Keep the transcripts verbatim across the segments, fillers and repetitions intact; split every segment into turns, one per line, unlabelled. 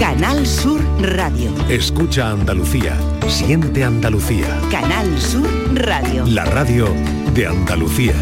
Canal Sur Radio.
Escucha Andalucía, siente Andalucía.
Canal Sur Radio.
La radio de Andalucía.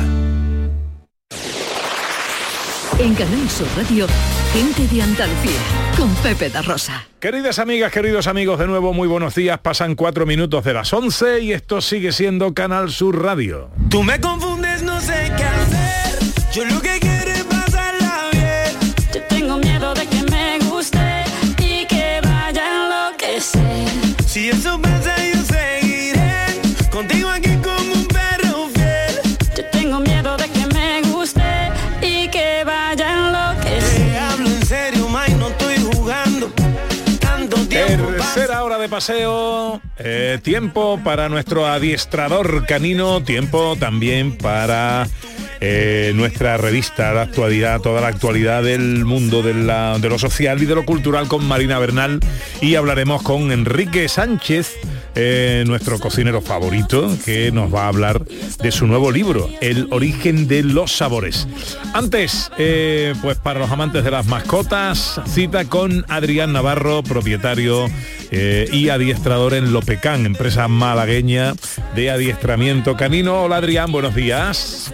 En Canal Sur Radio, gente de Andalucía, con Pepe da Rosa.
Queridas amigas, queridos amigos, de nuevo muy buenos días. Pasan cuatro minutos de las once y esto sigue siendo Canal Sur Radio.
Tú me confundes, no sé qué hacer. Yo lo que quiero es pasarla bien.
Yo tengo miedo de que me guste y que vaya a enloquecer.
Si eso pasa, yo seguiré contigo aquí como un perro fiel.
Yo tengo miedo de que me guste y que vaya a enloquecer.
Te hablo en serio, May, no estoy jugando. Tanto tiempo
Tercera
pasa.
hora de paseo, eh, tiempo para nuestro adiestrador canino, tiempo también para eh, nuestra revista La Actualidad, toda la actualidad del mundo de, la, de lo social y de lo cultural con Marina Bernal, y hablaremos con Enrique Sánchez, eh, nuestro cocinero favorito, que nos va a hablar de su nuevo libro, El origen de los sabores. Antes, eh, pues para los amantes de las mascotas, cita con Adrián Navarro, propietario eh, y adiestrador en Lopecán, empresa malagueña de adiestramiento canino. Hola Adrián, buenos días.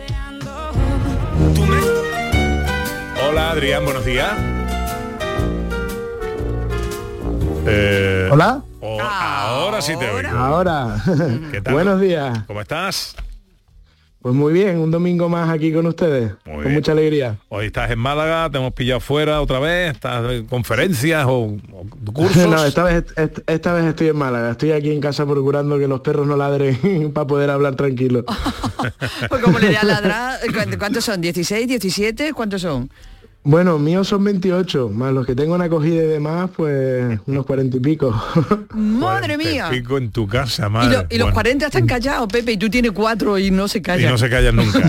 Hola Adrián, buenos días. Eh,
Hola.
oh, ahora sí te oigo.
Ahora.
¿Qué tal?
Buenos días.
¿Cómo estás?
Pues muy bien, un domingo más aquí con ustedes.
Muy
con
bien.
mucha alegría.
Hoy estás en Málaga, te hemos pillado fuera otra vez, estás en conferencias o, o cursos.
No, esta vez, est- esta vez estoy en Málaga. Estoy aquí en casa procurando que los perros no ladren para poder hablar tranquilo.
Pues como le da ladrar, ¿cu- ¿cuántos son? ¿dieciséis, diecisiete? ¿Cuántos son?
Bueno, míos son veintiocho, más los que tengo en acogida y demás, pues unos cuarenta y pico.
¡Madre mía!
Te pico en tu casa,
Y,
madre.
lo- y los
Bueno,
cuarenta están callados, Pepe, y tú tienes cuatro y no se
y
callan.
no se callan nunca.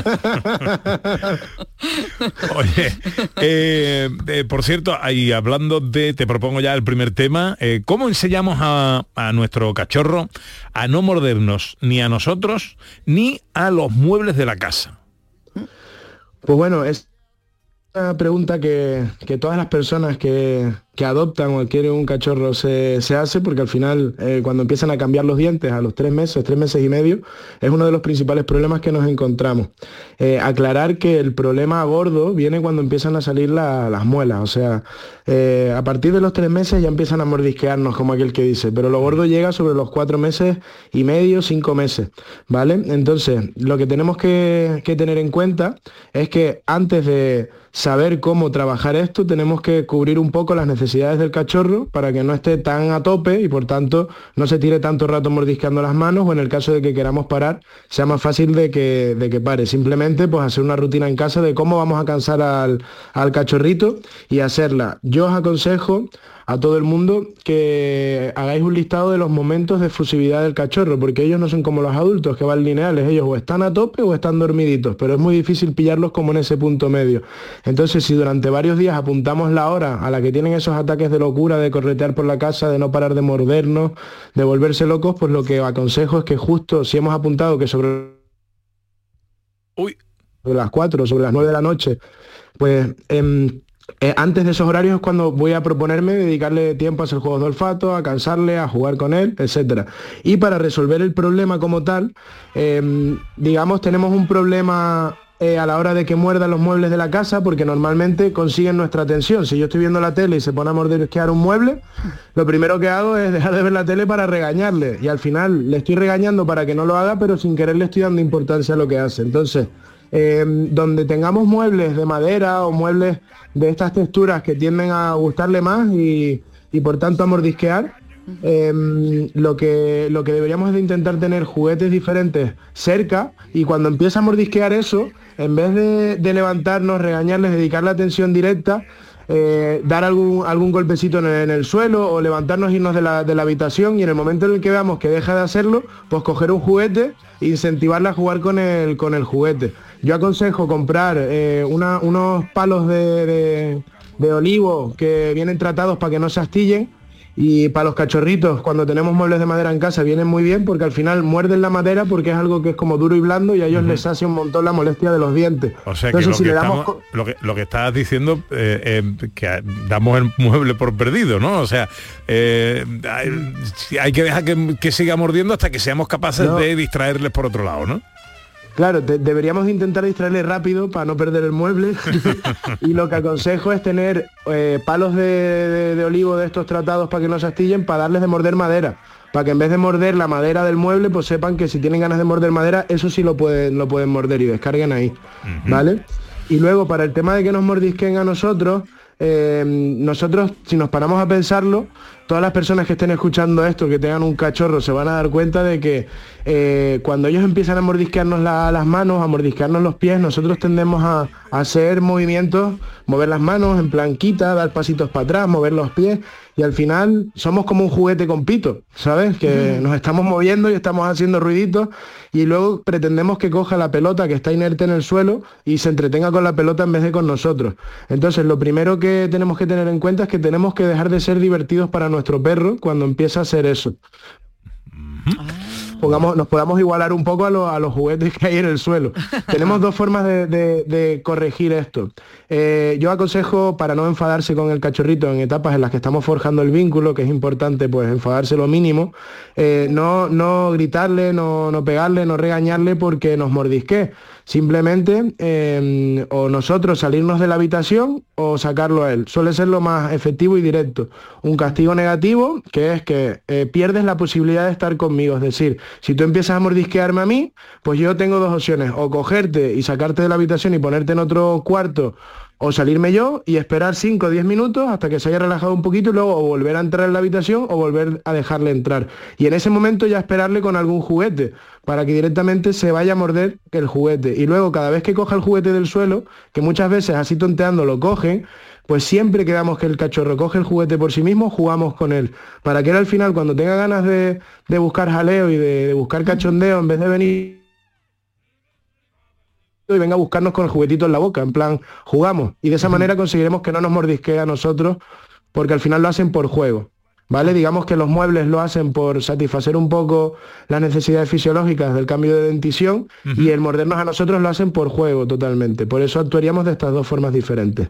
Oye, eh, eh, por cierto, ahí hablando de, te propongo ya el primer tema, eh, ¿cómo enseñamos a, a nuestro cachorro a no mordernos ni a nosotros ni a los muebles de la casa?
Pues bueno, es una pregunta que, que todas las personas que, que adoptan o adquieren un cachorro se, se hace, porque al final eh, cuando empiezan a cambiar los dientes a los tres meses, tres meses y medio, es uno de los principales problemas que nos encontramos. Eh, aclarar que el problema gordo viene cuando empiezan a salir la- las muelas, o sea, eh, a partir de los tres meses ya empiezan a mordisquearnos, como aquel que dice, pero lo gordo llega sobre los cuatro meses y medio, cinco meses, ¿vale? Entonces, lo que tenemos que, que tener en cuenta es que antes de saber cómo trabajar esto, tenemos que cubrir un poco las necesidades del cachorro para que no esté tan a tope y por tanto no se tire tanto rato mordisqueando las manos, o en el caso de que queramos parar, sea más fácil de que, de que pare. Simplemente pues hacer una rutina en casa de cómo vamos a cansar al, al cachorrito y hacerla. Yo os aconsejo a todo el mundo que hagáis un listado de los momentos de efusividad del cachorro, porque ellos no son como los adultos que van lineales, ellos o están a tope o están dormiditos, pero es muy difícil pillarlos como en ese punto medio. Entonces, si durante varios días apuntamos la hora a la que tienen esos ataques de locura, de corretear por la casa, de no parar de mordernos, de volverse locos, pues lo que aconsejo es que justo si hemos apuntado que sobre
Uy,
sobre las cuatro, sobre las nueve de la noche, pues em, eh, antes de esos horarios es cuando voy a proponerme dedicarle tiempo a hacer juegos de olfato, a cansarle, a jugar con él, etcétera. Y para resolver el problema como tal, em, digamos, tenemos un problema eh, a la hora de que muerdan los muebles de la casa, porque normalmente consiguen nuestra atención. Si yo estoy viendo la tele y se pone a mordisquear un mueble, lo primero que hago es dejar de ver la tele para regañarle, y al final le estoy regañando para que no lo haga, pero sin querer le estoy dando importancia a lo que hace. Entonces, Eh, donde tengamos muebles de madera o muebles de estas texturas que tienden a gustarle más y, y por tanto a mordisquear, eh, lo, que, lo que deberíamos es de intentar tener juguetes diferentes cerca, y cuando empieza a mordisquear eso, en vez de, de levantarnos, regañarles, dedicar la atención directa, eh, dar algún, algún golpecito en el, en el suelo, o levantarnos e irnos de la, de la habitación, y en el momento en el que veamos que deja de hacerlo, pues coger un juguete e incentivarla a jugar con el, con el juguete. Yo aconsejo comprar eh, una, unos palos de, de, de olivo que vienen tratados para que no se astillen, Y para los cachorritos, cuando tenemos muebles de madera en casa, vienen muy bien porque al final muerden la madera porque es algo que es como duro y blando y a ellos uh-huh. les hace un montón la molestia de los dientes.
O sea que, Entonces, lo, si que estamos, damos... lo, que lo que estás diciendo, eh, eh, que damos el mueble por perdido, ¿no? O sea, eh, hay, hay que dejar que, que siga mordiendo hasta que seamos capaces no. de distraerles por otro lado, ¿no?
Claro, te, deberíamos intentar distraerle rápido para no perder el mueble y lo que aconsejo es tener eh, palos de, de, de olivo de estos tratados para que no se astillen, para darles de morder madera, para que en vez de morder la madera del mueble, pues sepan que si tienen ganas de morder madera, eso sí lo pueden, lo pueden morder y descarguen ahí, uh-huh. ¿vale? Y luego para el tema de que nos mordisquen a nosotros, eh, nosotros si nos paramos a pensarlo, todas las personas que estén escuchando esto, que tengan un cachorro, se van a dar cuenta de que eh, cuando ellos empiezan a mordisquearnos la, las manos, a mordisquearnos los pies, nosotros tendemos a, a hacer movimientos, mover las manos en plan quita, dar pasitos para atrás, mover los pies, y al final somos como un juguete con pito, ¿sabes? Que mm. nos estamos moviendo y estamos haciendo ruiditos, y luego pretendemos que coja la pelota que está inerte en el suelo y se entretenga con la pelota en vez de con nosotros. Entonces lo primero que tenemos que tener en cuenta es que tenemos que dejar de ser divertidos para nuestro perro cuando empieza a hacer eso. Pongamos, nos podamos igualar un poco a, lo, a los juguetes que hay en el suelo. Tenemos dos formas de, de, de corregir esto. Eh, yo aconsejo, para no enfadarse con el cachorrito en etapas en las que estamos forjando el vínculo, que es importante pues enfadarse lo mínimo, eh, no, no gritarle, no, no pegarle, no regañarle porque nos mordisque. Simplemente eh, o nosotros salirnos de la habitación o sacarlo a él. Suele ser lo más efectivo y directo. Un castigo negativo, que es que eh, pierdes la posibilidad de estar conmigo. Es decir, si tú empiezas a mordisquearme a mí, pues yo tengo dos opciones. O cogerte y sacarte de la habitación y ponerte en otro cuarto, o salirme yo y esperar cinco o diez minutos hasta que se haya relajado un poquito y luego o volver a entrar en la habitación o volver a dejarle entrar. Y en ese momento ya esperarle con algún juguete para que directamente se vaya a morder el juguete. Y luego cada vez que coja el juguete del suelo, que muchas veces así tonteando lo cogen, pues siempre que veamos que el cachorro coge el juguete por sí mismo, jugamos con él. Para que él al final, cuando tenga ganas de, de buscar jaleo y de, de buscar cachondeo, en vez de venir y venga a buscarnos con el juguetito en la boca, en plan, jugamos. Y de esa manera conseguiremos que no nos mordisquee a nosotros, porque al final lo hacen por juego, ¿vale? Digamos que los muebles lo hacen por satisfacer un poco las necesidades fisiológicas del cambio de dentición, uh-huh. y el mordernos a nosotros lo hacen por juego totalmente. Por eso actuaríamos de estas dos formas diferentes.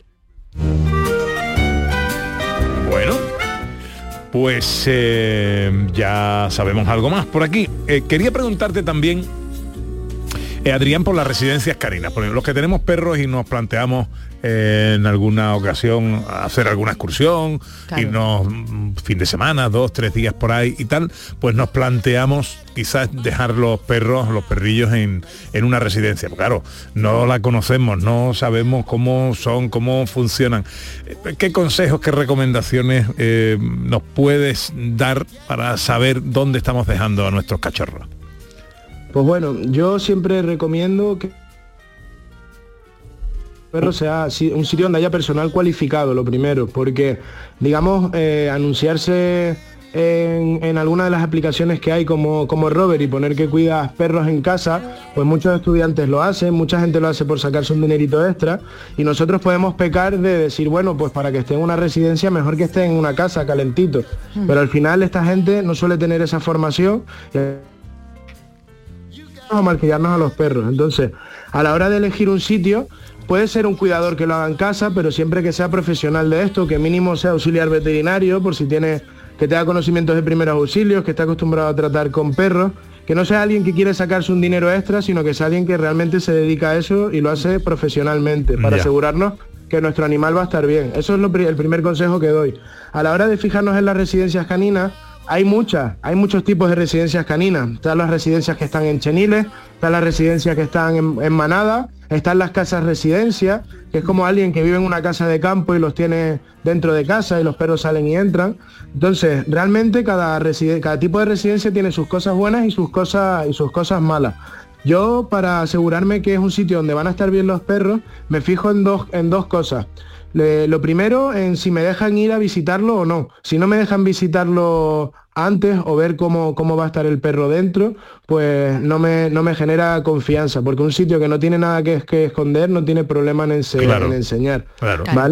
Bueno, pues eh, ya sabemos algo más por aquí. Eh, quería preguntarte también, Eh, Adrián, por las residencias caninas, por ejemplo, los que tenemos perros y nos planteamos eh, en alguna ocasión hacer alguna excursión, claro. irnos un fin de semana, dos, tres días por ahí y tal, pues nos planteamos quizás dejar los perros, los perrillos en, en una residencia. Pues claro, no la conocemos, no sabemos cómo son, cómo funcionan. ¿Qué consejos, qué recomendaciones eh, nos puedes dar para saber dónde estamos dejando a nuestros cachorros?
Pues bueno, yo siempre recomiendo que el perro sea un sitio donde haya personal cualificado, lo primero, porque, digamos, eh, anunciarse en, en alguna de las aplicaciones que hay como, como Robert y poner que cuidas perros en casa, pues muchos estudiantes lo hacen, mucha gente lo hace por sacarse un dinerito extra, y nosotros podemos pecar de decir, bueno, pues para que esté en una residencia mejor que esté en una casa calentito, mm. pero al final esta gente no suele tener esa formación y a malcriarnos a los perros. Entonces, a la hora de elegir un sitio, puede ser un cuidador que lo haga en casa, pero siempre que sea profesional de esto, que mínimo sea auxiliar veterinario, por si tiene, que tenga conocimientos de primeros auxilios, que esté acostumbrado a tratar con perros, que no sea alguien que quiere sacarse un dinero extra, sino que sea alguien que realmente se dedica a eso y lo hace profesionalmente, para yeah. asegurarnos que nuestro animal va a estar bien. Eso es lo, el primer consejo que doy. A la hora de fijarnos en las residencias caninas, hay muchas, hay muchos tipos de residencias caninas. Están las residencias que están en cheniles, están las residencias que están en, en manada, están las casas residencia, que es como alguien que vive en una casa de campo y los tiene dentro de casa y los perros salen y entran. Entonces, realmente cada, residen- cada tipo de residencia tiene sus cosas buenas y sus cosas, y sus cosas malas. Yo, para asegurarme que es un sitio donde van a estar bien los perros, me fijo en dos, en dos cosas. Le, lo primero, en si me dejan ir a visitarlo o no. Si no me dejan visitarlo antes o ver cómo, cómo va a estar el perro dentro, pues no me, no me genera confianza, porque un sitio que no tiene nada que, que esconder no tiene problema en, ense- claro. en enseñar, claro. ¿vale?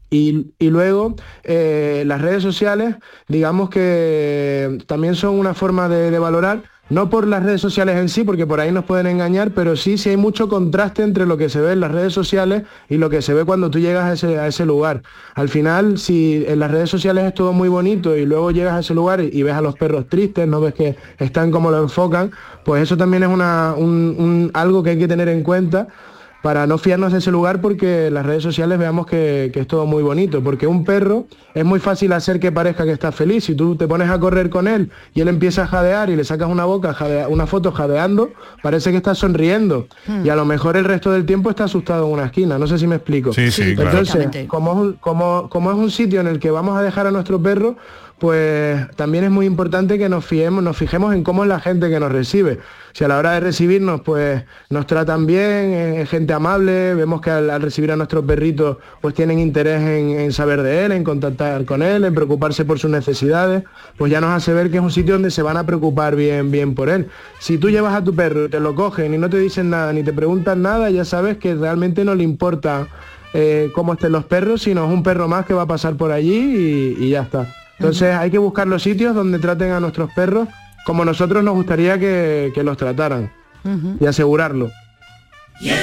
Y, y luego eh, las redes sociales, digamos que también son una forma de, de valorar, no por las redes sociales en sí, porque por ahí nos pueden engañar, pero sí, sí hay mucho contraste entre lo que se ve en las redes sociales y lo que se ve cuando tú llegas a ese, a ese lugar. Al final, si en las redes sociales es todo muy bonito y luego llegas a ese lugar y, y ves a los perros tristes, no ves que están como lo enfocan, pues eso también es una, un, un, algo que hay que tener en cuenta para no fiarnos de ese lugar, porque en las redes sociales veamos que, que es todo muy bonito, porque un perro es muy fácil hacer que parezca que está feliz. Si tú te pones a correr con él y él empieza a jadear y le sacas una boca, jadea, una foto jadeando, parece que está sonriendo, hmm. y a lo mejor el resto del tiempo está asustado en una esquina. No sé si me explico.
Sí, sí, claro.
Entonces, como es, un, como, como es un sitio en el que vamos a dejar a nuestro perro, pues también es muy importante que nos fiemos, nos fijemos en cómo es la gente que nos recibe. Si a la hora de recibirnos, pues nos tratan bien, es gente amable, vemos que al, al recibir a nuestros perritos, pues tienen interés en, en saber de él, en contactar con él, en preocuparse por sus necesidades, pues ya nos hace ver que es un sitio donde se van a preocupar bien, bien por él. Si tú llevas a tu perro y te lo cogen y no te dicen nada, ni te preguntan nada, ya sabes que realmente no le importa eh, cómo estén los perros, sino es un perro más que va a pasar por allí y, y ya está. Entonces uh-huh. hay que buscar los sitios donde traten a nuestros perros como nosotros nos gustaría que, que los trataran, uh-huh. y asegurarlo.
Bueno,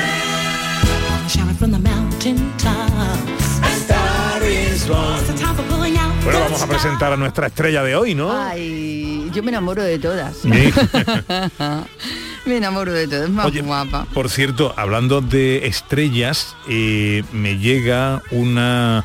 vamos a presentar a nuestra estrella de hoy, ¿no?
Ay, yo me enamoro de todas.
Sí.
Me enamoro de todas, es más
Oye,
guapa.
Por cierto, hablando de estrellas, eh, me llega una...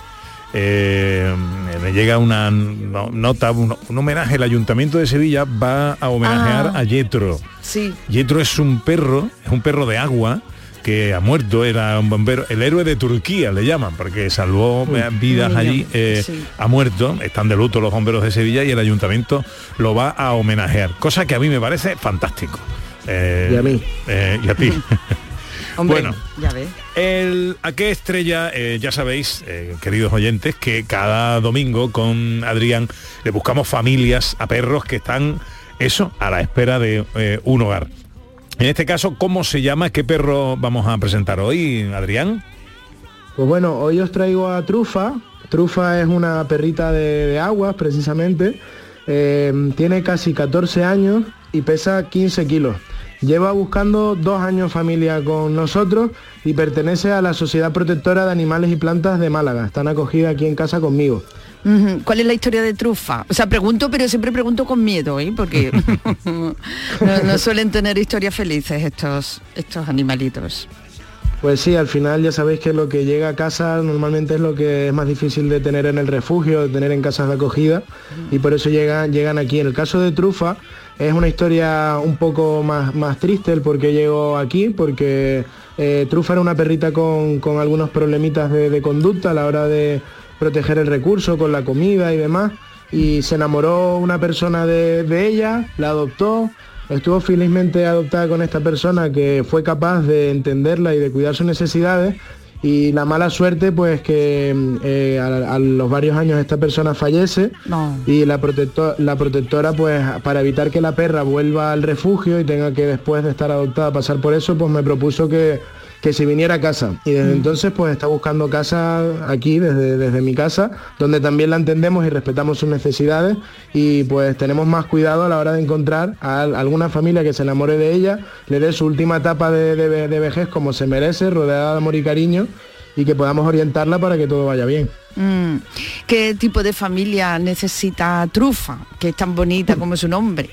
Eh, me llega una nota, un, un homenaje. El Ayuntamiento de Sevilla va a homenajear ah, a Yetro.
Sí.
Yetro es un perro, es un perro de agua que ha muerto, era un bombero, el héroe de Turquía le llaman, porque salvó Uy, vidas allí, eh, sí. ha muerto, están de luto los bomberos de Sevilla y el Ayuntamiento lo va a homenajear, cosa que a mí me parece fantástico. Eh,
y a mí.
Eh, y a ti.
Hombre,
bueno,
ya ves.
El, ¿a qué estrella? Eh, ya sabéis, eh, queridos oyentes, que cada domingo con Adrián le buscamos familias a perros que están, eso, a la espera de eh, un hogar. En este caso, ¿cómo se llama? ¿Qué perro vamos a presentar hoy, Adrián?
Pues bueno, hoy os traigo a Trufa. Trufa es una perrita de, de aguas, precisamente. Eh, tiene casi catorce años y pesa quince kilos. Lleva buscando dos años familia con nosotros y pertenece a la Sociedad Protectora de Animales y Plantas de Málaga. Están acogidas aquí en casa conmigo.
Uh-huh. ¿Cuál es la historia de Trufa? O sea, pregunto, pero siempre pregunto con miedo, ¿eh? Porque no, no suelen tener historias felices estos, estos animalitos.
Pues sí, al final ya sabéis que lo que llega a casa normalmente es lo que es más difícil de tener en el refugio, de tener en casas de acogida, y por eso llegan, llegan aquí. En el caso de Trufa es una historia un poco más, más triste el por qué llegó aquí, porque eh, Trufa era una perrita con, con algunos problemitas de, de conducta a la hora de proteger el recurso, con la comida y demás, y se enamoró una persona de, de ella, la adoptó. Estuvo felizmente adoptada con esta persona que fue capaz de entenderla y de cuidar sus necesidades, y la mala suerte pues que eh, a, a los varios años esta persona fallece. No. Y la, protector, la protectora pues para evitar que la perra vuelva al refugio y tenga que después de estar adoptada pasar por eso, pues me propuso que, que se viniera a casa, y desde mm. entonces pues está buscando casa aquí desde, desde mi casa, donde también la entendemos y respetamos sus necesidades, y pues tenemos más cuidado a la hora de encontrar a alguna familia que se enamore de ella, le dé su última etapa de, de, de vejez como se merece, rodeada de amor y cariño, y que podamos orientarla para que todo vaya bien.
Mm. ¿Qué tipo de familia necesita Trufa, que es tan bonita como su nombre?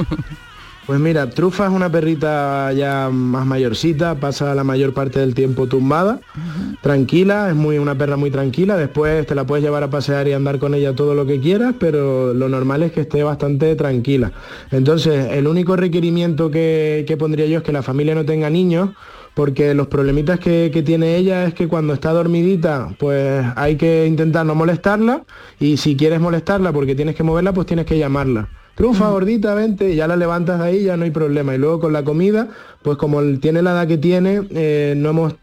Pues mira, Trufa es una perrita ya más mayorcita, pasa la mayor parte del tiempo tumbada, uh-huh. tranquila, es muy una perra muy tranquila, después te la puedes llevar a pasear y andar con ella todo lo que quieras, pero lo normal es que esté bastante tranquila. Entonces, el único requerimiento que, que pondría yo es que la familia no tenga niños, porque los problemitas que, que tiene ella es que cuando está dormidita, pues hay que intentar no molestarla, y si quieres molestarla porque tienes que moverla, pues tienes que llamarla. Trufa, gordita, vente, ya la levantas de ahí, ya no hay problema. Y luego con la comida, pues como tiene la edad que tiene, eh, no hemos, no hemos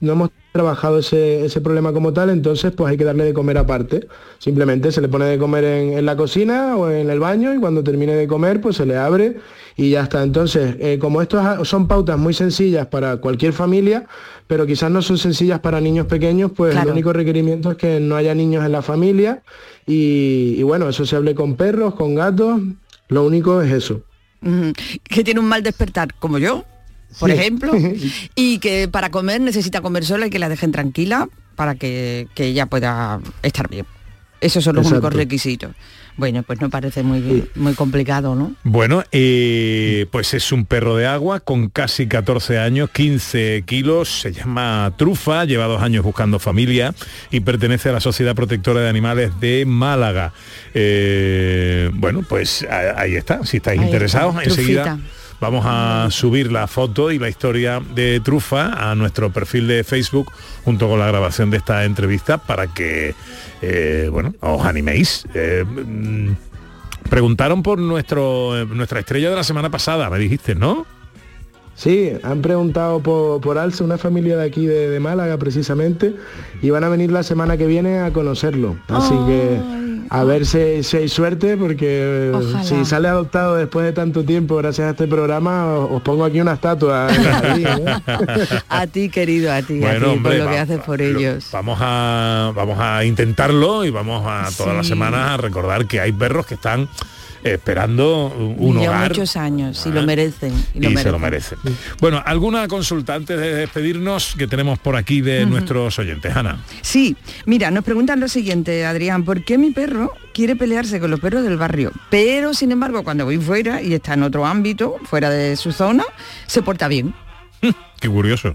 trabajado ese, ese problema como tal, entonces pues hay que darle de comer aparte. Simplemente se le pone de comer en, en la cocina o en el baño y cuando termine de comer pues se le abre y ya está. Entonces, eh, como estos son pautas muy sencillas para cualquier familia, pero quizás no son sencillas para niños pequeños, pues claro. El único requerimiento es que no haya niños en la familia y, y bueno, eso se hable con perros, con gatos, lo único es eso.
Mm, que tiene un mal despertar, como yo, por sí. ejemplo, y que para comer necesita comer sola y que la dejen tranquila para que, que ella pueda estar bien. Esos son los Exacto. únicos requisitos. Bueno, pues no parece muy, muy complicado, ¿no?
Bueno, eh, pues es un perro de agua con casi catorce años, quince kilos, se llama Trufa, lleva dos años buscando familia y pertenece a la Sociedad Protectora de Animales de Málaga. Eh, bueno, pues ahí está, si estáis ahí interesados, está. enseguida... Trufita. Vamos a subir la foto y la historia de Trufa a nuestro perfil de Facebook junto con la grabación de esta entrevista para que, eh, bueno, os animéis. Eh, preguntaron por nuestro nuestra estrella de la semana pasada, me dijiste, ¿no?
Sí, han preguntado por, por Alce, una familia de aquí de, de Málaga precisamente, y van a venir la semana que viene a conocerlo. Así ay, que a ver si, si hay suerte, porque ojalá. Si sale adoptado después de tanto tiempo gracias a este programa, os, os pongo aquí una estatua. Ahí, ¿no?
A ti, querido, a ti, bueno, a ti, hombre, por lo va, que haces por va, ellos.
Vamos a, vamos a intentarlo y vamos a todas sí. las semanas a recordar que hay perros que están... esperando un
ya
hogar.
Muchos años, y lo merecen. Y, lo
y
merecen.
se lo merecen. Bueno, ¿alguna consulta antes de despedirnos que tenemos por aquí de uh-huh. nuestros oyentes, Ana?
Sí, mira, nos preguntan lo siguiente, Adrián, ¿por qué mi perro quiere pelearse con los perros del barrio? Pero, sin embargo, cuando voy fuera y está en otro ámbito, fuera de su zona, se porta bien.
Qué curioso.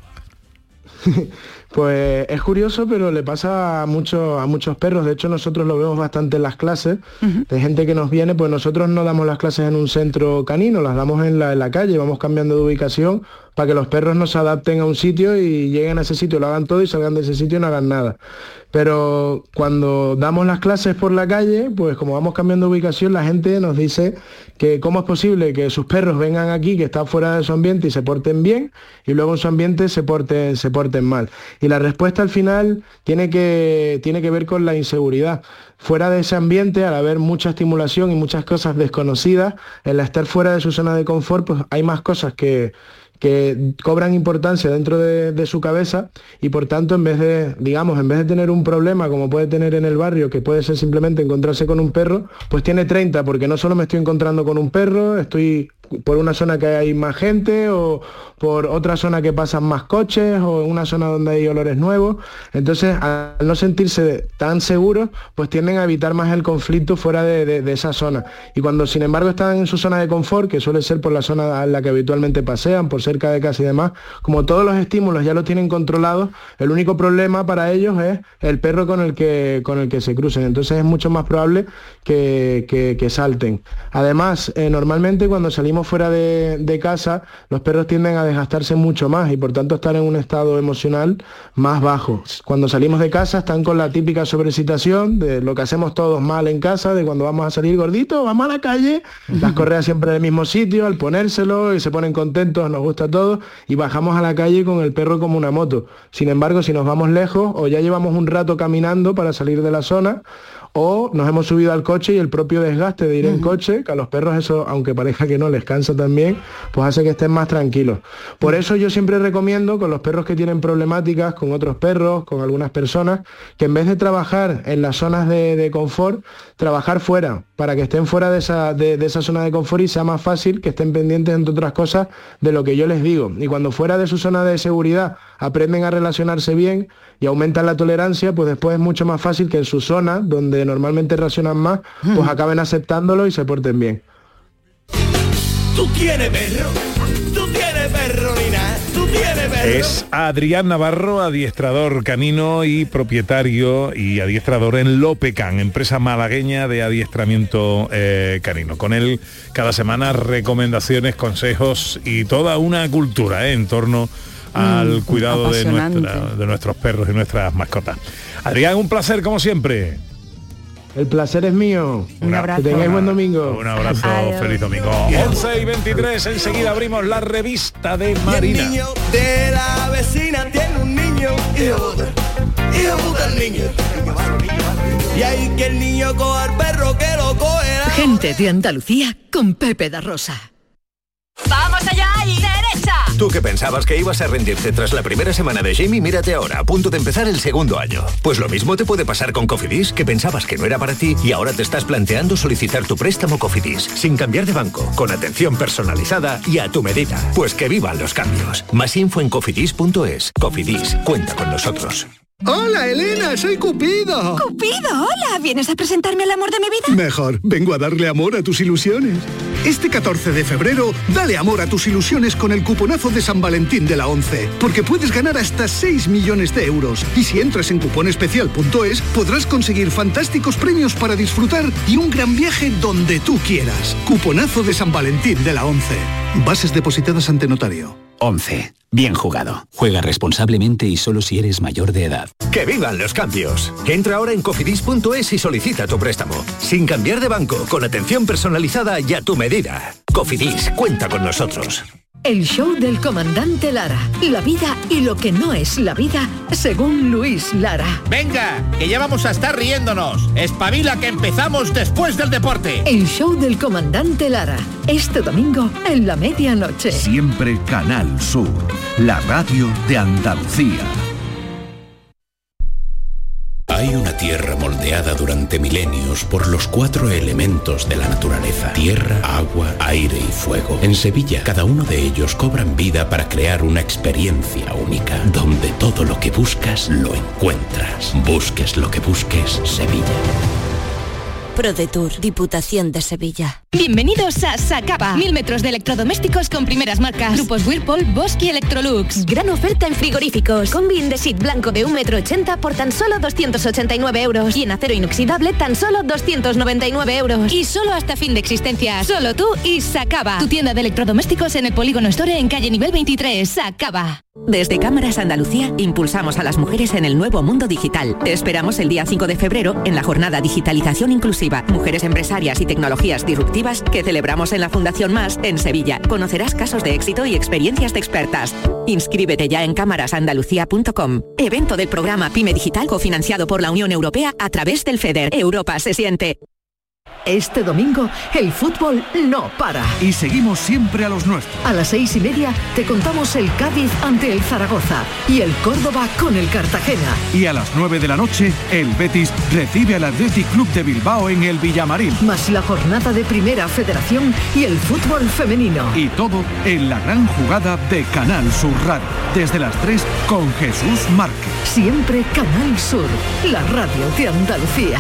Pues es curioso, pero le pasa a muchos a muchos perros. De hecho, nosotros lo vemos bastante en las clases, uh-huh. de gente que nos viene, pues nosotros no damos las clases en un centro canino, las damos en la, en la calle, vamos cambiando de ubicación para que los perros no se adapten a un sitio y lleguen a ese sitio, lo hagan todo y salgan de ese sitio y no hagan nada. Pero cuando damos las clases por la calle, pues como vamos cambiando de ubicación, la gente nos dice que cómo es posible que sus perros vengan aquí, que están fuera de su ambiente y se porten bien, y luego en su ambiente se porten, se porten mal. Y la respuesta al final tiene que, tiene que ver con la inseguridad. Fuera de ese ambiente, al haber mucha estimulación y muchas cosas desconocidas, el estar fuera de su zona de confort, pues hay más cosas que... que cobran importancia dentro de, de su cabeza y por tanto en vez de, digamos, en vez de tener un problema como puede tener en el barrio, que puede ser simplemente encontrarse con un perro, pues tiene treinta, porque no solo me estoy encontrando con un perro, estoy por una zona que hay más gente o por otra zona que pasan más coches o en una zona donde hay olores nuevos. Entonces, al no sentirse tan seguros, pues tienden a evitar más el conflicto fuera de, de, de esa zona. Y cuando, sin embargo, están en su zona de confort, que suele ser por la zona en la que habitualmente pasean, por cerca de casa y demás, como todos los estímulos ya los tienen controlados, el único problema para ellos es el perro con el que, con el que se crucen. Entonces es mucho más probable que, que, que salten. Además, eh, normalmente cuando salimos fuera de, de casa, los perros tienden a desgastarse mucho más y por tanto estar en un estado emocional más bajo. Cuando salimos de casa están con la típica sobreexcitación de lo que hacemos todos mal en casa, de cuando vamos a salir gordito, vamos a la calle, las correas siempre en el mismo sitio, al ponérselo y se ponen contentos, nos gusta todo y bajamos a la calle con el perro como una moto. Sin embargo, si nos vamos lejos o ya llevamos un rato caminando para salir de la zona, o nos hemos subido al coche y el propio desgaste de ir uh-huh. en coche, que a los perros eso, aunque parezca que no, les cansa también, pues hace que estén más tranquilos. Por eso yo siempre recomiendo con los perros que tienen problemáticas, con otros perros, con algunas personas, que en vez de trabajar en las zonas de, de confort, trabajar fuera, para que estén fuera de esa, de, de esa zona de confort y sea más fácil que estén pendientes, entre otras cosas, de lo que yo les digo. Y cuando fuera de su zona de seguridad aprenden a relacionarse bien y aumentan la tolerancia, pues después es mucho más fácil que en su zona, donde normalmente racionan más, pues acaben aceptándolo y se porten bien.
Tú tienes perro, tú tienes perro, Nina, tú tienes perro.
Es Adrián Navarro, adiestrador canino y propietario y adiestrador en Lopecan, empresa malagueña de adiestramiento eh, canino. Con él cada semana recomendaciones, consejos y toda una cultura eh, en torno al cuidado de, nuestra, de nuestros perros y nuestras mascotas. Adrián, un placer como siempre.
El placer es mío.
Un abrazo.
Que tengáis buen domingo.
Un abrazo, adiós. Feliz domingo. once y veintitrés, enseguida abrimos la revista de Marina.
Y el niño de la vecina tiene un niño niño, y de puta, y de puta el niño. Y ahí que el niño coja al perro que lo cogerá.
Gente de Andalucía con Pepe da Rosa.
¡Vamos allá y derecha!
Tú que pensabas que ibas a rendirte tras la primera semana de Jamie, mírate ahora, a punto de empezar el segundo año. Pues lo mismo te puede pasar con Cofidis, que pensabas que no era para ti y ahora te estás planteando solicitar tu préstamo Cofidis, sin cambiar de banco, con atención personalizada y a tu medida. Pues que vivan los cambios. Más info en cofidis punto es. Cofidis, cuenta con nosotros.
Hola, Elena, soy Cupido.
Cupido, hola, ¿vienes a presentarme el amor de mi vida?
Mejor, vengo a darle amor a tus ilusiones. Este catorce de febrero, dale amor a tus ilusiones con el cuponazo de San Valentín de la ONCE, porque puedes ganar hasta seis millones de euros. Y si entras en cuponespecial punto es, podrás conseguir fantásticos premios para disfrutar y un gran viaje donde tú quieras. Cuponazo de San Valentín de la ONCE. Bases depositadas ante notario.
once. Bien jugado. Juega responsablemente y solo si eres mayor de edad.
¡Que vivan los cambios! Entra ahora en cofidis punto es y solicita tu préstamo. Sin cambiar de banco, con atención personalizada y a tu medida. Cofidis, cuenta con nosotros.
El show del comandante Lara. La vida y lo que no es la vida, según Luis Lara.
Venga, que ya vamos a estar riéndonos. Espabila que empezamos después del deporte.
El show del comandante Lara. Este domingo en la medianoche.
Siempre Canal Sur, la radio de Andalucía.
Hay una tierra moldeada durante milenios por los cuatro elementos de la naturaleza: tierra, agua, aire y fuego. En Sevilla, cada uno de ellos cobran vida para crear una experiencia única, donde todo lo que buscas lo encuentras. Busques lo que busques, Sevilla.
ProDetour, Diputación de Sevilla.
Bienvenidos a Sacaba. Mil metros de electrodomésticos con primeras marcas. Grupos Whirlpool, Bosch y Electrolux.
Gran oferta en frigoríficos. Combi Indesit blanco de un metro ochenta por tan solo doscientos ochenta y nueve euros. Y en acero inoxidable tan solo doscientos noventa y nueve euros.
Y solo hasta fin de existencia. Solo tú y Sacaba. Tu tienda de electrodomésticos en el Polígono Store en calle nivel veintitrés. Sacaba.
Desde Cámaras Andalucía impulsamos a las mujeres en el nuevo mundo digital. Te esperamos el día cinco de febrero en la jornada Digitalización Inclusiva, Mujeres Empresarias y Tecnologías Disruptivas que celebramos en la Fundación Más en Sevilla. Conocerás casos de éxito y experiencias de expertas. Inscríbete ya en cámaras andalucía punto com. Evento del programa PYME Digital cofinanciado por la Unión Europea a través del FEDER. Europa se siente.
Este domingo el fútbol no para.
Y seguimos siempre a los nuestros.
A las seis y media te contamos el Cádiz ante el Zaragoza y el Córdoba con el Cartagena.
Y a las nueve de la noche el Betis recibe al Athletic Club de Bilbao en el Villamarín.
Más la jornada de Primera Federación y el fútbol femenino.
Y todo en la gran jugada de Canal Sur Radio. Desde las tres con Jesús Márquez.
Siempre Canal Sur, la radio de Andalucía.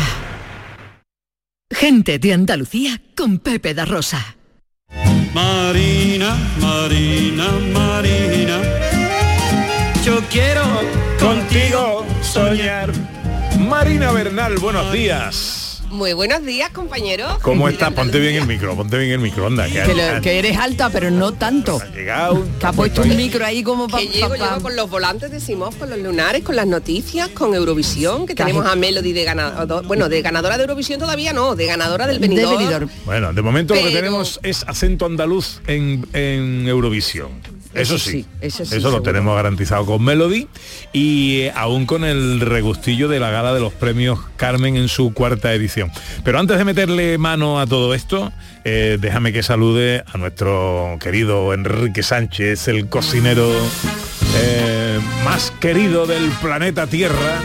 Gente de Andalucía con Pepe da Rosa.
Marina, Marina, Marina, yo quiero contigo soñar.
Marina Bernal, buenos días.
Muy buenos días, compañeros.
¿Cómo estás? Ponte bien el micro, ponte bien el micro, anda. Que,
que, lo, que eres alta, pero no tanto.
Ha llegado.
Que ha puesto un micro ahí como para...
Que llego, pa, pa. llego con los volantes de Simón, con los lunares, con las noticias, con Eurovisión, que tenemos a Melody de ganadora. Bueno, de ganadora de Eurovisión todavía no, de ganadora del Benidorm. De Benidorm.
Bueno, de momento pero... lo que tenemos es acento andaluz en, en Eurovisión. Eso, eso sí, sí, eso, sí, eso lo seguro. Tenemos garantizado con Melody y eh, aún con el regustillo de la gala de los premios Carmen en su cuarta edición. Pero antes de meterle mano a todo esto, eh, déjame que salude a nuestro querido Enrique Sánchez, el cocinero eh, más querido del planeta Tierra.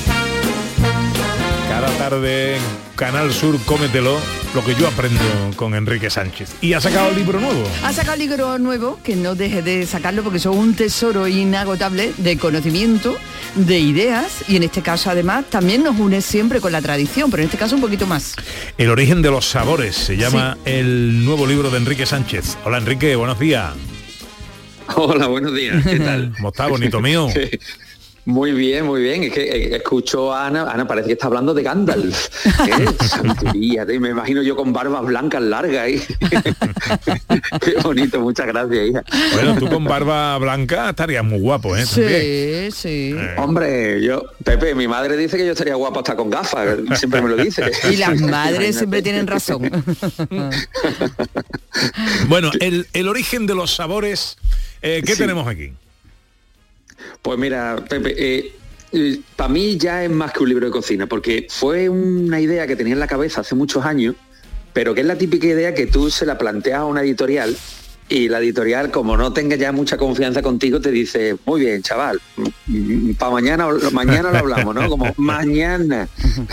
Cada tarde Canal Sur Cómetelo, lo que yo aprendo con Enrique Sánchez. Y ha sacado el libro nuevo.
Ha sacado el libro nuevo, que no deje de sacarlo porque son un tesoro inagotable de conocimiento, de ideas, y en este caso además también nos une siempre con la tradición, pero en este caso un poquito más.
El origen de los sabores se llama sí. El nuevo libro de Enrique Sánchez. Hola Enrique, buenos días.
Hola, buenos días. ¿Qué tal?
¿Cómo está, bonito mío?
Sí. Muy bien, muy bien. Es que escucho a Ana, Ana parece que está hablando de Gandalf. ¿Qué santería? Me imagino yo con barbas blancas largas ahí. Qué bonito, muchas gracias, hija.
Bueno, tú con barba blanca estarías muy guapo, ¿eh?
Sí,
también.
sí.
Eh. Hombre, yo, Pepe, mi madre dice que yo estaría guapo hasta con gafas, siempre me lo dice.
Y las madres siempre tienen razón.
Bueno, el, el origen de los sabores, eh, ¿qué sí. tenemos aquí?
Pues mira, Pepe, eh, eh, para mí ya es más que un libro de cocina, porque fue una idea que tenía en la cabeza hace muchos años, pero que es la típica idea que tú se la planteas a una editorial y la editorial, como no tenga ya mucha confianza contigo, te dice, muy bien, chaval, para mañana, mañana lo hablamos, ¿no? Como mañana.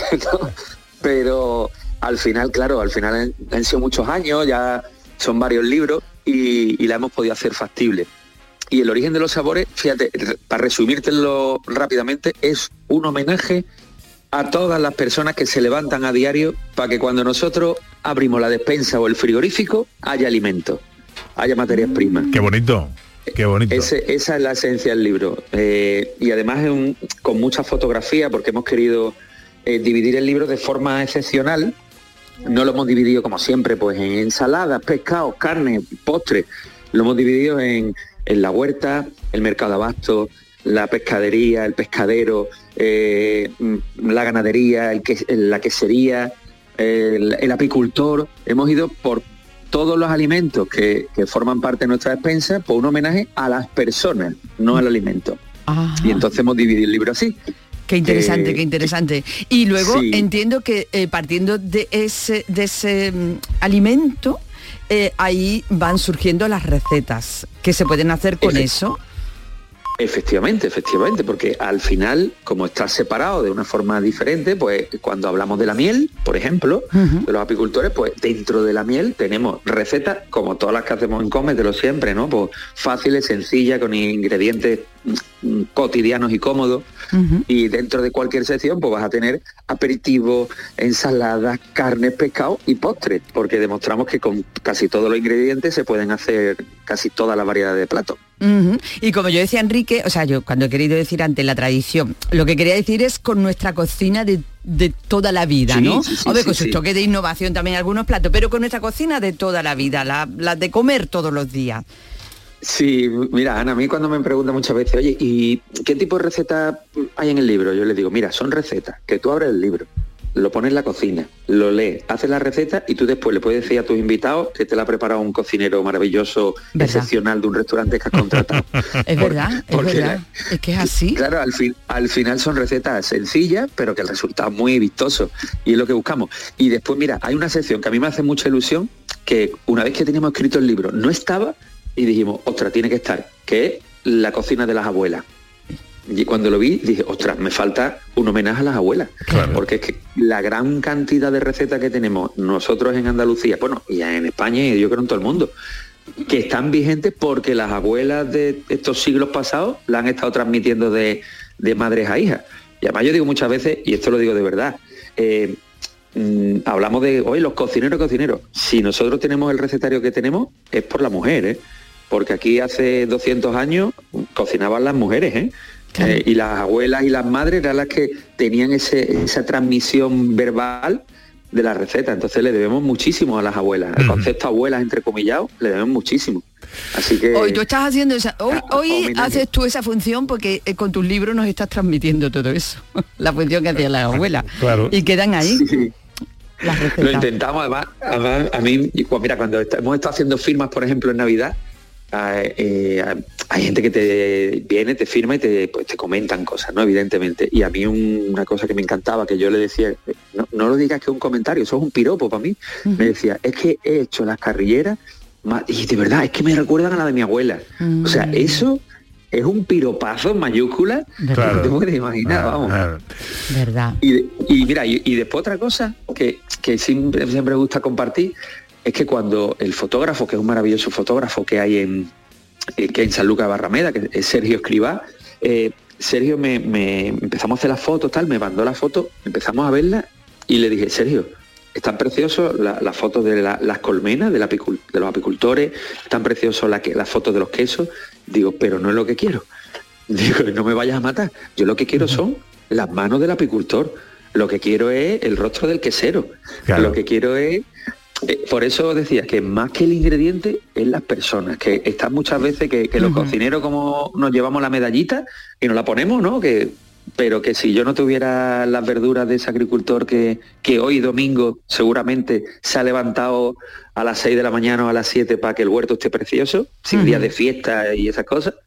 Pero al final, claro, al final han, han sido muchos años, ya son varios libros y, y la hemos podido hacer factible. Y el origen de los sabores, fíjate, para resumírtelo rápidamente, es un homenaje a todas las personas que se levantan a diario para que cuando nosotros abrimos la despensa o el frigorífico haya alimento, haya materias primas.
Qué bonito, qué bonito.
Ese, esa es la esencia del libro. Eh, y además es un, con mucha fotografía, porque hemos querido eh, dividir el libro de forma excepcional. No lo hemos dividido como siempre, pues en ensaladas, pescados, carne, postres. Lo hemos dividido en, en la huerta, el mercado de abasto, la pescadería, el pescadero, eh, la ganadería, el que, la quesería, el, el apicultor. Hemos ido por todos los alimentos que, que forman parte de nuestra despensa por un homenaje a las personas, no al alimento. Ajá. Y entonces hemos dividido el libro así.
Qué interesante, eh, qué interesante. Y luego
sí.
entiendo que eh, partiendo de ese, de ese um, alimento, eh, ahí van surgiendo las recetas que se pueden hacer con Efe- eso.
Efectivamente, efectivamente, porque al final, como está separado de una forma diferente, pues cuando hablamos de la miel, por ejemplo, uh-huh. de los apicultores, pues dentro de la miel tenemos recetas, como todas las que hacemos en Cómetelo siempre, ¿no? Pues fáciles, sencillas, con ingredientes cotidianos y cómodos. Uh-huh. Y dentro de cualquier sección pues vas a tener aperitivos, ensaladas, carnes, pescado y postres, porque demostramos que con casi todos los ingredientes se pueden hacer casi toda la variedad de platos.
Uh-huh. Y como yo decía, Enrique, o sea, yo cuando he querido decir ante la tradición, lo que quería decir es con nuestra cocina de, de toda la vida,
sí,
¿no?
Sí, sí,
Hombre,
sí,
con
sí.
su toque de innovación también algunos platos, pero con nuestra cocina de toda la vida, la, la de comer todos los días.
Sí, mira, Ana, a mí cuando me preguntan muchas veces, oye, ¿y qué tipo de recetas hay en el libro? Yo les digo, mira, son recetas, que tú abres el libro, lo pones en la cocina, lo lees, haces la receta y tú después le puedes decir a tus invitados que te la ha preparado un cocinero maravilloso, ¿verdad? Excepcional de un restaurante que has contratado.
Es
Por,
verdad, es verdad, la, es que es así.
Claro, al, fin, al final son recetas sencillas, pero que el resultado es muy vistoso y es lo que buscamos. Y después, mira, hay una sección que a mí me hace mucha ilusión, que una vez que teníamos escrito el libro, no estaba, y dijimos, ostras, tiene que estar, que es la cocina de las abuelas. Y cuando lo vi, dije, ostras, me falta un homenaje a las abuelas. Claro. Porque es que la gran cantidad de recetas que tenemos nosotros en Andalucía, bueno, y en España y yo creo en todo el mundo, que están vigentes porque las abuelas de estos siglos pasados la han estado transmitiendo de, de madres a hijas. Y además yo digo muchas veces, y esto lo digo de verdad, eh, mmm, hablamos de, oye, los cocineros, cocineros. Si nosotros tenemos el recetario que tenemos, es por la mujer, ¿eh? Porque aquí hace doscientos años cocinaban las mujeres, ¿eh? Claro. Eh, y las abuelas y las madres eran las que tenían ese, esa transmisión verbal de la receta. Entonces le debemos muchísimo a las abuelas. El concepto abuelas entrecomillado le debemos muchísimo. Así que
hoy tú estás haciendo esa, hoy, hoy haces tú esa función porque eh, con tus libros nos estás transmitiendo todo eso. La función que hacían las abuelas. Claro. Y quedan ahí.
Sí. Las recetas. Lo intentamos, además, además a mí, pues mira, cuando está, hemos estado haciendo firmas, por ejemplo, en Navidad, Eh, eh, hay gente que te viene, te firma y te, pues, te comentan cosas, ¿no? Evidentemente. Y a mí un, una cosa que me encantaba, que yo le decía, no, no lo digas que es un comentario, eso es un piropo para mí. Uh-huh. Me decía, es que he hecho las carrilleras y de verdad, es que me recuerdan a la de mi abuela. Uh-huh. O sea, eso es un piropazo en mayúsculas, claro. No te puedes imaginar, vamos. Claro.
Verdad.
Y, y mira, y, y después otra cosa que, que siempre, siempre me gusta compartir, es que cuando el fotógrafo, que es un maravilloso fotógrafo que hay en, eh, que hay en Sanlúcar de Barrameda, que es Sergio Escribá, eh, Sergio me, me empezamos a hacer las fotos, tal, me mandó la foto, empezamos a verla y le dije, Sergio, están preciosos las la fotos de la, las colmenas de, la apicul, de los apicultores, están preciosos las la fotos de los quesos, digo, pero no es lo que quiero. Digo, no me vayas a matar, yo lo que quiero son las manos del apicultor, lo que quiero es el rostro del quesero, claro. Lo que quiero es... Eh, por eso decía que más que el ingrediente es las personas, que están muchas veces que, que los uh-huh. cocineros como nos llevamos la medallita y nos la ponemos, ¿no? Que, pero que si yo no tuviera las verduras de ese agricultor que, que hoy domingo seguramente se ha levantado a las seis de la mañana o a las siete para que el huerto esté precioso, sin uh-huh. días de fiesta y esas cosas,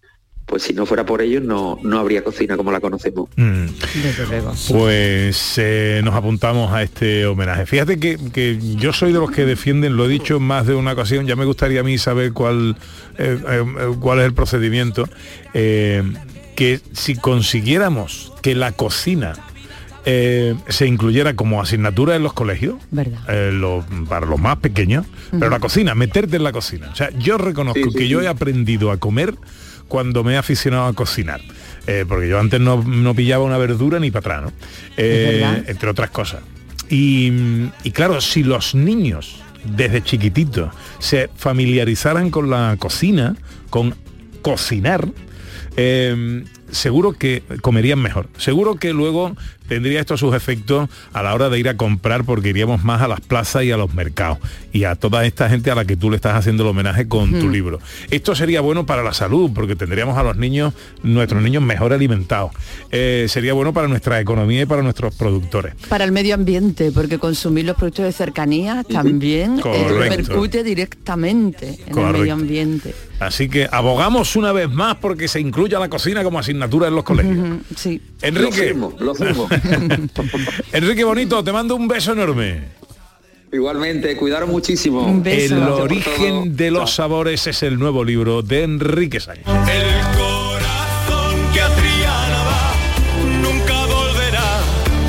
pues si no fuera por ellos no, no habría cocina como la conocemos.
Mm. Pues eh, nos apuntamos a este homenaje. Fíjate que, que yo soy de los que defienden, lo he dicho en más de una ocasión, ya me gustaría a mí saber cuál, eh, eh, cuál es el procedimiento, eh, que si consiguiéramos que la cocina Eh, se incluyera como asignatura en los colegios, eh, lo, para los más pequeños, uh-huh. pero la cocina, meterte en la cocina. O sea, yo reconozco sí, sí, que sí. yo he aprendido a comer cuando me he aficionado a cocinar, eh, porque yo antes no, no pillaba una verdura ni para atrás, ¿no? Eh, entre otras cosas. Y, y claro, si los niños desde chiquititos se familiarizaran con la cocina, con cocinar, eh, seguro que comerían mejor. Seguro que luego tendría esto sus efectos a la hora de ir a comprar, porque iríamos más a las plazas y a los mercados y a toda esta gente a la que tú le estás haciendo el homenaje con mm. tu libro. Esto sería bueno para la salud, porque tendríamos a los niños, nuestros niños mejor alimentados. Eh, sería bueno para nuestra economía y para nuestros productores.
Para el medio ambiente, porque consumir los productos de cercanía también eh, repercute directamente en Correcto. el medio ambiente.
Así que abogamos una vez más porque se incluya la cocina como asignatura en los colegios.
Uh-huh, sí.
Lo
Enrique.
firmo, lo firmo.
Enrique Bonito, te mando un beso enorme.
Igualmente, cuidaros muchísimo.
Un beso.
El origen de los sabores es el nuevo libro de Enrique Sánchez.
El corazón que a Triana va nunca volverá.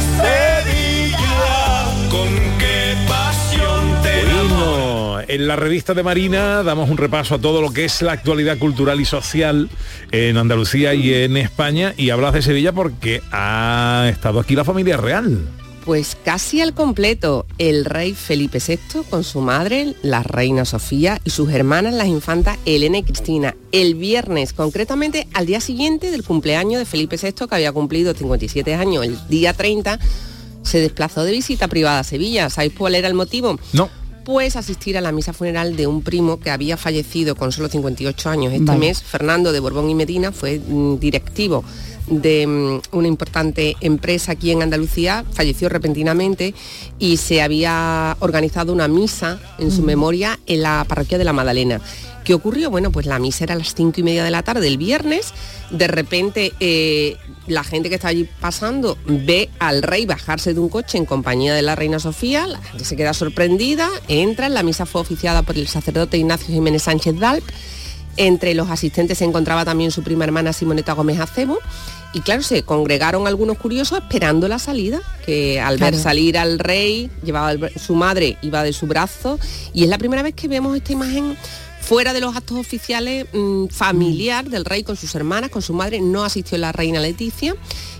Sevilla, con qué pasión te
bueno, en la revista de Marina damos un repaso a todo lo que es la actualidad cultural y social en Andalucía y en España, y hablas de Sevilla porque ha estado aquí la familia real.
Pues casi al completo, el rey Felipe sexto con su madre, la reina Sofía, y sus hermanas, las infantas Elena y Cristina, el viernes, concretamente al día siguiente del cumpleaños de Felipe sexto, que había cumplido cincuenta y siete años, el día treinta, se desplazó de visita privada a Sevilla. ¿Sabéis cuál era el motivo?
No.
Pues asistir a la misa funeral de un primo que había fallecido con solo cincuenta y ocho años. Este
vale.
mes, Fernando de Borbón y Medina fue mm, directivo de um, una importante empresa aquí en Andalucía, falleció repentinamente y se había organizado una misa en su mm. memoria en la parroquia de la Magdalena. ¿Qué ocurrió? Bueno, pues la misa era a las cinco y media de la tarde el viernes. De repente eh, la gente que está allí pasando ve al rey bajarse de un coche en compañía de la reina Sofía. La gente se queda sorprendida, entra. La misa fue oficiada por el sacerdote Ignacio Jiménez Sánchez Dalp. Entre los asistentes se encontraba también su prima hermana Simoneta Gómez Acebo. Y claro, se congregaron algunos curiosos esperando la salida, que al claro. ver salir al rey, llevaba el, su madre iba de su brazo, y es la primera vez que vemos esta imagen fuera de los actos oficiales, mmm, familiar del rey con sus hermanas, con su madre. No asistió la reina Leticia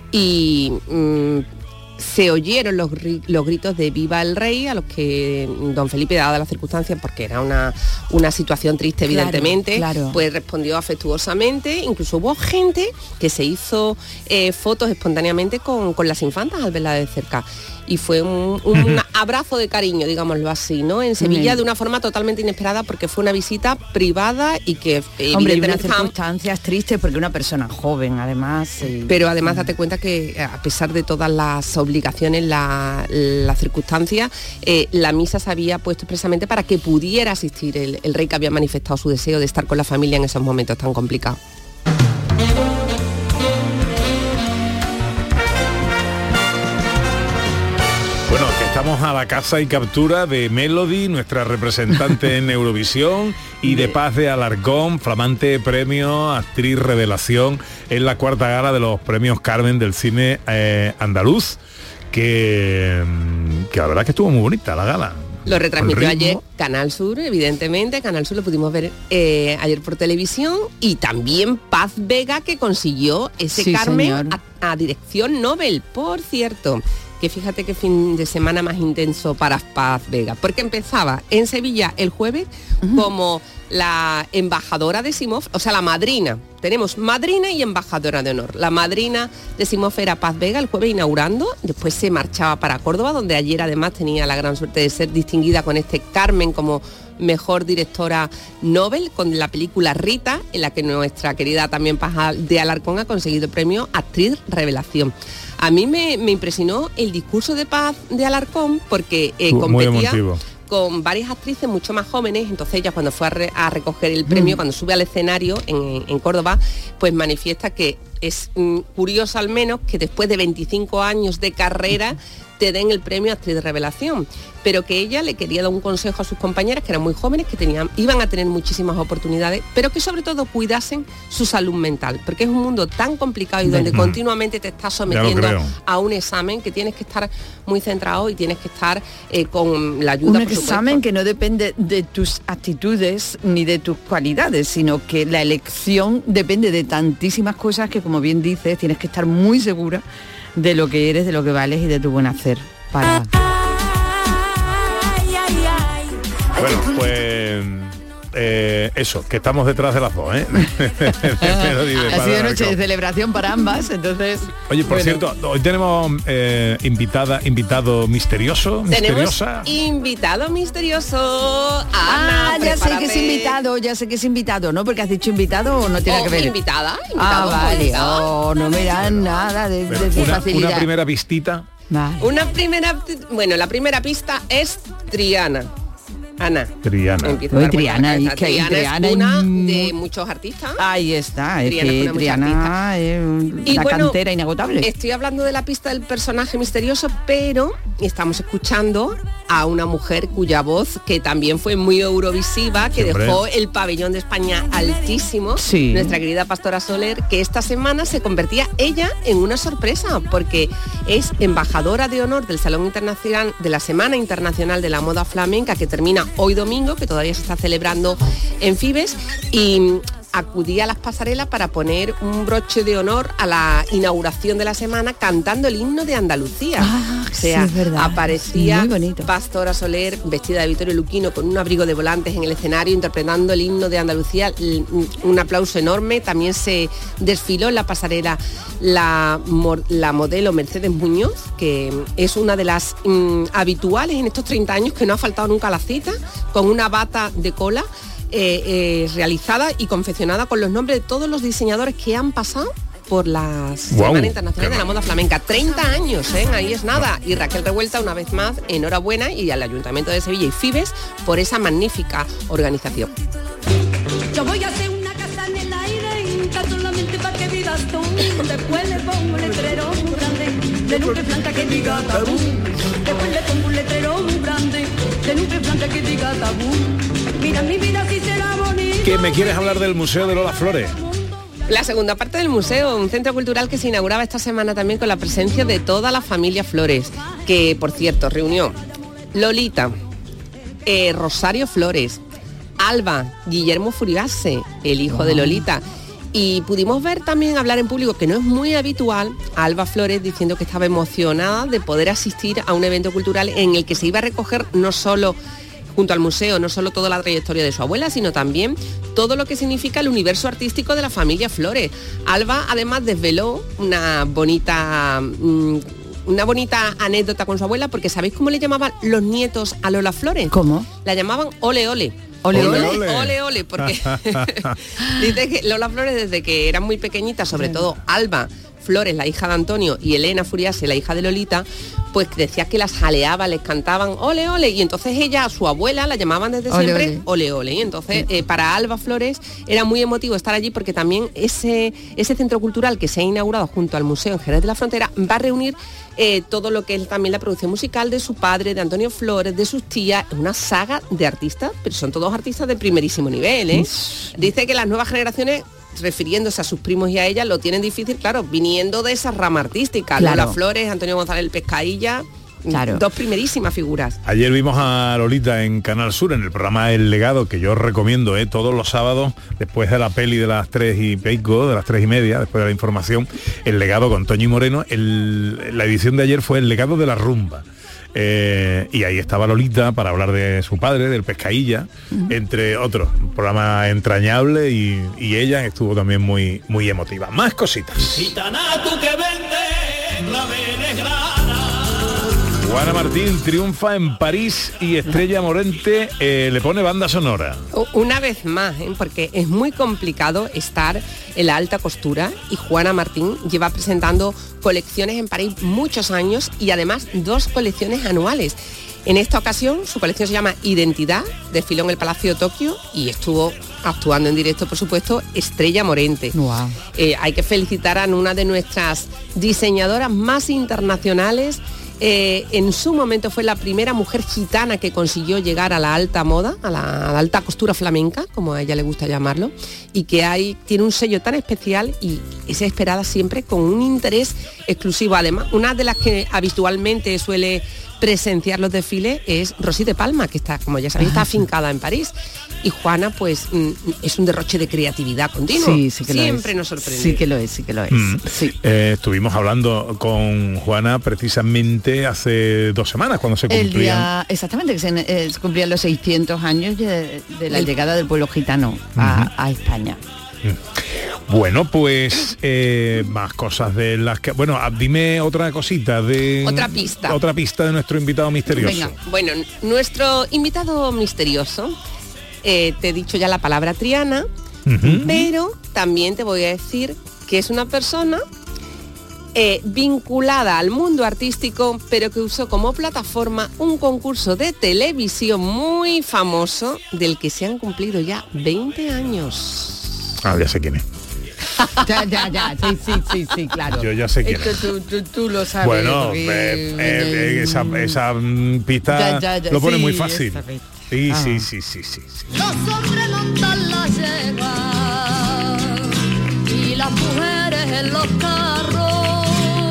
y mmm, se oyeron los, los gritos de viva el rey, a los que don Felipe, dada las circunstancias, porque era una, una situación triste evidentemente,
claro, claro.
pues respondió afectuosamente. Incluso hubo gente que se hizo eh, fotos espontáneamente con, con las infantas al verla de cerca. Y fue un, un abrazo de cariño, digámoslo así, ¿no? En Sevilla, de una forma totalmente inesperada, porque fue una visita privada y que
Hombre, y unas circunstancias tristes, porque una persona joven, además. Y...
Pero además date cuenta que, a pesar de todas las obligaciones, las la circunstancias, eh, la misa se había puesto expresamente para que pudiera asistir el, el rey, que había manifestado su deseo de estar con la familia en esos momentos tan complicados.
Bueno, que estamos a la caza y captura de Melody, nuestra representante en Eurovisión, y de Paz de Alarcón, flamante premio actriz revelación en la cuarta gala de los premios Carmen del cine eh, andaluz, que, que la verdad que estuvo muy bonita la gala.
Lo retransmitió ayer Canal Sur, evidentemente. Canal Sur lo pudimos ver eh, ayer por televisión. Y también Paz Vega, que consiguió ese sí, Carmen a, a dirección Nobel, por cierto. Que fíjate qué fin de semana más intenso para Paz Vega, porque empezaba en Sevilla el jueves uh-huh. como la embajadora de Simov, o sea, la madrina. Tenemos madrina y embajadora de honor. La madrina de Simov era Paz Vega, el jueves inaugurando, después se marchaba para Córdoba, donde ayer además tenía la gran suerte de ser distinguida con este Carmen como mejor directora Nobel, con la película Rita, en la que nuestra querida también Paz de Alarcón ha conseguido el premio Actriz Revelación. A mí me, me impresionó el discurso de Paz de Alarcón, porque eh, competía con varias actrices mucho más jóvenes. Entonces ella, cuando fue a, re, a recoger el premio, mm. cuando sube al escenario en, en Córdoba, pues manifiesta que es mm, curioso al menos que después de veinticinco años de carrera te den el premio Actriz de Revelación, pero que ella le quería dar un consejo a sus compañeras, que eran muy jóvenes, que tenían, iban a tener muchísimas oportunidades, pero que sobre todo cuidasen su salud mental, porque es un mundo tan complicado y donde mm. continuamente te estás sometiendo a un examen, que tienes que estar muy centrado y tienes que estar eh, con la ayuda,
un
por
examen
supuesto.
Que no depende de tus actitudes ni de tus cualidades, sino que la elección depende de tantísimas cosas que, como bien dices, tienes que estar muy segura de lo que eres, de lo que vales y de tu buen hacer para...
Bueno, pues eh, eso, que estamos detrás de las dos, ¿eh?
Ha sido noche de celebración para ambas, entonces...
Oye, por
bueno.
cierto, hoy tenemos eh, invitada, invitado misterioso, misteriosa.
Tenemos invitado misterioso. Ana,
ah, ya
prepárate.
sé que es invitado, ya sé que es invitado, ¿no? Porque has dicho invitado o no tiene
oh,
que ver.
Invitada,
ah,
invitado,
vale. Oh, no me dan nada de, de, de
una,
facilidad.
Una primera pistita.
Vale.
Una primera, bueno, la primera pista es Triana. Ana.
Triana.
Hoy Triana, y que
Triana,
Triana
es una
y...
de muchos artistas.
Ahí está, es
Triana
que Triana es
y
la
bueno,
cantera inagotable.
Estoy hablando de la pista del personaje misterioso, pero estamos escuchando a una mujer cuya voz, que también fue muy eurovisiva, que
Siempre.
dejó el pabellón de España altísimo,
sí.
Nuestra querida Pastora Soler, que esta semana se convertía ella en una sorpresa, porque es embajadora de honor del Salón Internacional, de la Semana Internacional de la Moda Flamenca, que termina hoy domingo, que todavía se está celebrando en Fibes, y acudía a las pasarelas para poner un broche de honor a la inauguración de la semana cantando el himno de Andalucía.
Ah,
o sea,
sí, es verdad.
aparecía
Muy bonito.
Pastora Soler vestida de Vittorio Luquino con un abrigo de volantes en el escenario interpretando el himno de Andalucía. Un aplauso enorme. También se desfiló en la pasarela la, la modelo Mercedes Muñoz, que es una de las mm, habituales en estos treinta años, que no ha faltado nunca a la cita, con una bata de cola Eh, eh, realizada y confeccionada con los nombres de todos los diseñadores que han pasado por la
wow,
Semana Internacional de la Moda Flamenca. treinta años, ¿eh? Ahí es nada. Y Raquel Revuelta, una vez más, enhorabuena, y al Ayuntamiento de Sevilla y Fibes por esa magnífica organización.
Yo voy a hacer una casa en el aire, solamente para que vivas tú. Después le pongo un letrero muy grande, de nube planta que diga tabú. Después le pongo un letrero muy grande, de nube planta que diga tabú. Mira mi vida si será bonita.
¿Qué me quieres hablar del Museo de Lola Flores?
La segunda parte del museo, un centro cultural que se inauguraba esta semana también con la presencia de toda la familia Flores, que por cierto reunió Lolita, eh, Rosario Flores, Alba, Guillermo Furiase, el hijo de Lolita, y pudimos ver también, hablar en público, que no es muy habitual, a Alba Flores diciendo que estaba emocionada de poder asistir a un evento cultural en el que se iba a recoger no solo junto al museo, no solo toda la trayectoria de su abuela, sino también todo lo que significa el universo artístico de la familia Flores. Alba además desveló una bonita mmm, una bonita anécdota con su abuela, porque ¿sabéis cómo le llamaban los nietos a Lola Flores?
¿Cómo?
La llamaban ole ole.
Ole ole.
Ole ole, ole porque dice que Lola Flores, desde que eran muy pequeñitas, sobre todo Alba Flores, la hija de Antonio, y Elena Furiase, la hija de Lolita, pues decía que las jaleaba, les cantaban ole ole, y entonces ella, a su abuela, la llamaban desde
ole,
siempre ole ole, y entonces eh, para Alba Flores era muy emotivo estar allí, porque también ese, ese centro cultural que se ha inaugurado junto al Museo en Jerez de la Frontera va a reunir eh, todo lo que es también la producción musical de su padre, de Antonio Flores, de sus tías, una saga de artistas, pero son todos artistas de primerísimo nivel, ¿eh? Dice que las nuevas generaciones, refiriéndose a sus primos y a ella, lo tienen difícil, claro, viniendo de esa rama artística.
Claro.
Lola Flores, Antonio González el Pescadilla, claro, dos primerísimas figuras.
Ayer vimos a Lolita en Canal Sur, en el programa El Legado, que yo recomiendo, ¿eh? Todos los sábados, después de la peli de las tres y pico, de las tres y media, después de la información, El Legado con Toñi Moreno. El, la edición de ayer fue El Legado de la Rumba. Eh, y ahí estaba Lolita para hablar de su padre, del Pescadilla, uh-huh, entre otros. Un programa entrañable, y, y ella estuvo también muy, muy emotiva. Más cositas.
Gitana, tú que vendes la benegrana.
Juana Martín triunfa en París y Estrella Morente eh, le pone banda sonora.
Una vez más, ¿eh? Porque es muy complicado estar en la alta costura, y Juana Martín lleva presentando colecciones en París muchos años, y además dos colecciones anuales. En esta ocasión su colección se llama Identidad, desfiló en el Palacio de Tokio y estuvo actuando en directo, por supuesto, Estrella Morente.
Wow.
Eh, hay que felicitar a una de nuestras diseñadoras más internacionales. Eh, en su momento fue la primera mujer gitana que consiguió llegar a la alta moda, a la, a la alta costura flamenca, como a ella le gusta llamarlo, y que hay, tiene un sello tan especial y es esperada siempre con un interés exclusivo. Además, una de las que habitualmente suele presenciar los desfiles es Rosy de Palma, que está, como ya sabéis, está afincada en París. Y Juana, pues, mm, es un derroche de creatividad continuo.
Sí, sí que lo
Siempre
es.
nos sorprende.
Sí que lo es, sí que lo es.
Mm.
Sí.
Eh, estuvimos hablando con Juana precisamente hace dos semanas, cuando se
El
cumplían...
día, exactamente, que se, eh, se cumplían los seiscientos años de, de la llegada del pueblo gitano a, uh-huh. a España.
Bueno, pues eh, más cosas de las que... Bueno, dime otra cosita de...
Otra pista.
Otra pista de nuestro invitado misterioso.
Venga, bueno, nuestro invitado misterioso, eh, te he dicho ya la palabra Triana, uh-huh. pero también te voy a decir que es una persona eh, vinculada al mundo artístico, pero que usó como plataforma un concurso de televisión muy famoso, del que se han cumplido ya veinte años.
Ah, ya sé quién es.
Ya, ya, ya, sí, sí, sí, sí, claro.
Yo ya sé quién
Esto
es.
Tú, tú, tú lo sabes.
Bueno,
porque,
eh, eh, esa, esa pista
ya, ya, ya,
lo pone
sí,
muy fácil. Sí,
ah.
sí, sí, sí, sí, sí.
Los hombres montan la yegua y las mujeres en los carros.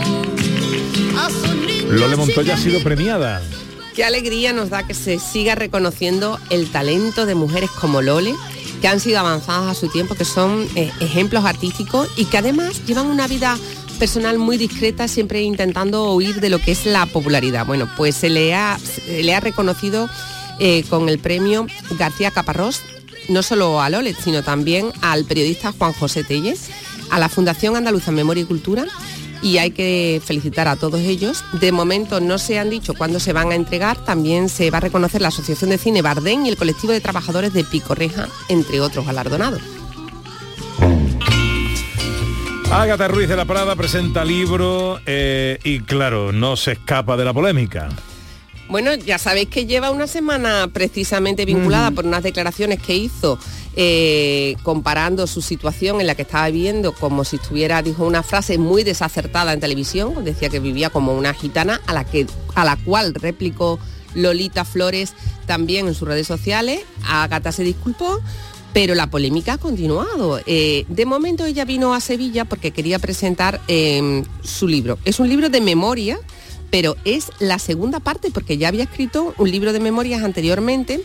A sus niños
Lole Montoya ha sido premiada.
Qué alegría nos da que se siga reconociendo el talento de mujeres como Lole, que han sido avanzadas a su tiempo, que son eh, ejemplos artísticos y que además llevan una vida personal muy discreta, siempre intentando huir de lo que es la popularidad. Bueno, pues se le ha, se le ha reconocido eh, con el premio García Caparrós, no solo a Lole, sino también al periodista Juan José Tellez, a la Fundación Andaluza Memoria y Cultura, y hay que felicitar a todos ellos. De momento no se han dicho cuándo se van a entregar. También se va a reconocer la Asociación de Cine Bardén y el colectivo de trabajadores de Picorreja, entre otros galardonados.
Ágata Ruiz de la Prada presenta libro eh, y claro, no se escapa de la polémica.
Bueno, ya sabéis que lleva una semana precisamente vinculada mm. por unas declaraciones que hizo eh, comparando su situación en la que estaba viviendo como si estuviera, dijo una frase muy desacertada en televisión, decía que vivía como una gitana, a la, que, a la cual replicó Lolita Flores también en sus redes sociales. Ágata se disculpó, pero la polémica ha continuado. Eh, de momento ella vino a Sevilla porque quería presentar eh, su libro. Es un libro de memoria, pero es la segunda parte porque ya había escrito un libro de memorias anteriormente.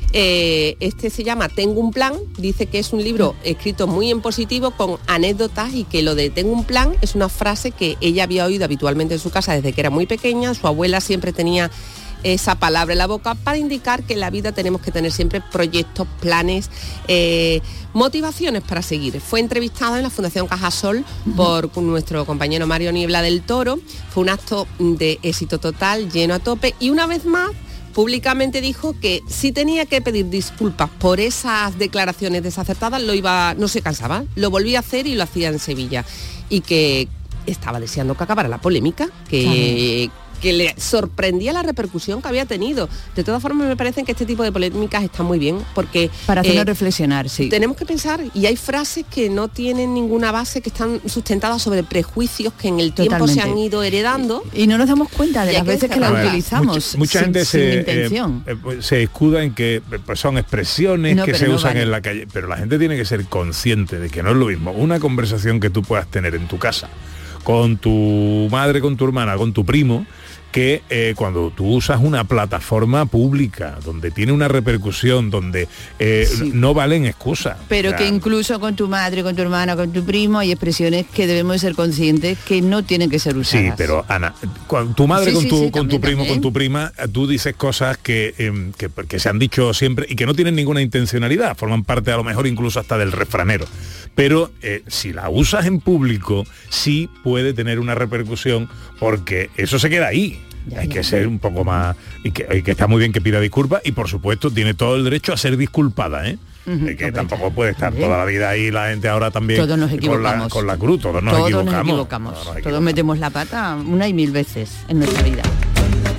Eh, este se llama Tengo un plan, dice que es un libro escrito muy en positivo con anécdotas y que lo de Tengo un plan es una frase que ella había oído habitualmente en su casa desde que era muy pequeña. Su abuela siempre tenía esa palabra en la boca para indicar que en la vida tenemos que tener siempre proyectos, planes, eh, motivaciones para seguir. Fue entrevistada en la Fundación Cajasol por nuestro compañero Mario Niebla del Toro. Fue un acto de éxito total, lleno a tope, y una vez más públicamente dijo que si tenía que pedir disculpas por esas declaraciones desacertadas, lo iba, no se cansaba, lo volvía a hacer y lo hacía en Sevilla, y que estaba deseando que acabara la polémica, que... Claro. que le sorprendía la repercusión que había tenido. De todas formas, me parece que este tipo de polémicas está muy bien, porque...
Para hacernos eh, reflexionar, sí.
Tenemos que pensar, y hay frases que no tienen ninguna base, que están sustentadas sobre prejuicios que en el tiempo Totalmente. se han ido heredando.
Y, y no nos damos cuenta de las veces que, que la utilizamos.
Mucha, mucha
sin,
gente
sin
se,
intención.
Eh, eh, se escuda en que pues, son expresiones no, que se no usan vale. en la calle, pero la gente tiene que ser consciente de que no es lo mismo una conversación que tú puedas tener en tu casa, con tu madre, con tu hermana, con tu primo, que eh, cuando tú usas una plataforma pública donde tiene una repercusión, donde eh, sí. no valen excusas.
Pero
o sea,
que incluso con tu madre, con tu hermana, con tu primo, hay expresiones que debemos ser conscientes que no tienen que ser usadas.
Sí, pero Ana, cuando tu madre sí, con tu, sí, sí, con tu primo,
también.
con tu prima, tú dices cosas que, eh, que, que se han dicho siempre y que no tienen ninguna intencionalidad, forman parte a lo mejor incluso hasta del refranero. Pero eh, si la usas en público, sí puede tener una repercusión, porque eso se queda ahí. Ya, hay ya, que ya. ser un poco más... Y que, y que está muy bien que pida disculpas, y por supuesto tiene todo el derecho a ser disculpada, ¿eh? Uh-huh, que tampoco puede estar bien. toda la vida ahí la gente ahora también
todos nos equivocamos.
Con, la, con la cruz, todos nos
todos
equivocamos.
Nos equivocamos. Todos, nos equivocamos. Todos metemos la pata una y mil veces en nuestra vida.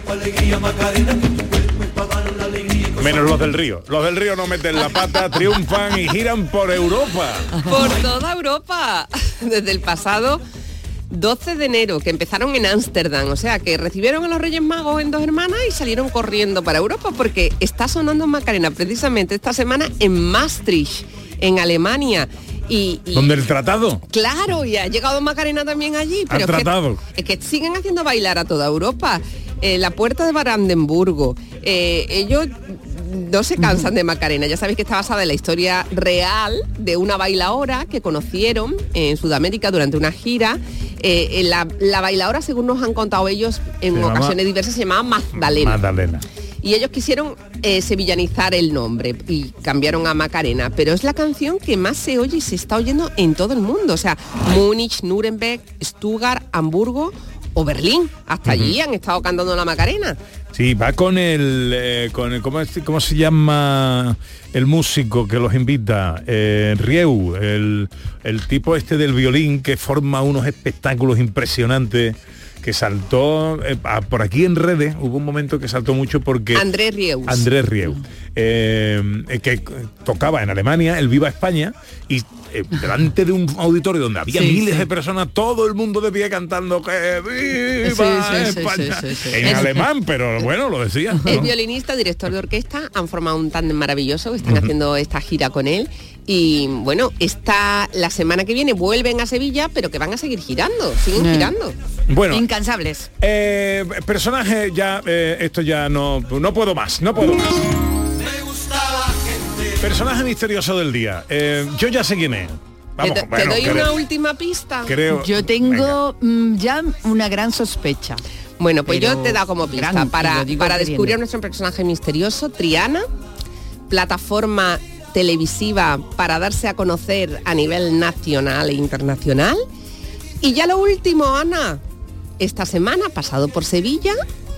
Menos los del Río. Los del Río no meten la pata, triunfan y giran por Europa.
Por toda Europa. Desde el pasado doce de enero, que empezaron en Ámsterdam. O sea, que recibieron a los Reyes Magos en Dos Hermanas y salieron corriendo para Europa, porque está sonando Macarena precisamente esta semana en Maastricht, en Alemania. Y, y
¿Dónde el tratado?
Claro, y ha llegado Macarena también allí. Pero
¿Al tratado?
Es que, es que siguen haciendo bailar a toda Europa. Eh, la Puerta de Brandenburgo. Eh, ellos no se cansan de Macarena. Ya sabéis que está basada en la historia real de una bailaora que conocieron en Sudamérica durante una gira. Eh, la, la bailaora, según nos han contado ellos en
se
ocasiones
llama...
diversas, se llamaba Magdalena.
Magdalena.
Y ellos quisieron eh, sevillanizar el nombre y cambiaron a Macarena, pero es la canción que más se oye y se está oyendo en todo el mundo. O sea, Múnich, Nuremberg, Stuttgart, Hamburgo o Berlín. Hasta uh-huh. allí han estado cantando la Macarena.
Sí, va con el, eh, con el ¿cómo, es, ¿cómo se llama el músico que los invita? Eh, Rieu, el, el tipo este del violín que forma unos espectáculos impresionantes, que saltó eh, por aquí en redes, hubo un momento que saltó mucho porque...
Andrés Rieu.
Andrés Rieu, eh, que tocaba en Alemania, el Viva España, y eh, delante de un auditorio donde había sí, miles sí. de personas, todo el mundo de pie cantando que viva sí, sí, España, sí, sí, sí, sí. en es, alemán, pero bueno, lo decía, ¿no?
El violinista, director de orquesta, han formado un tándem maravilloso, están uh-huh. haciendo esta gira con él. Y bueno, esta la semana que viene vuelven a Sevilla, pero que van a seguir girando, siguen mm. girando.
Bueno,
incansables.
Eh, personaje ya, eh, esto ya no, no puedo más, no puedo más. Personaje misterioso del día. Eh, yo ya sé quién es. Vamos,
te, te
bueno,
doy
creo,
una última pista.
Creo.
Yo tengo mm, ya una gran sospecha.
Bueno, pues pero yo te he dado como pista gran, para, para descubrir a nuestro personaje misterioso, Triana, plataforma televisiva para darse a conocer a nivel nacional e internacional. Y ya lo último, Ana, esta semana ha pasado por Sevilla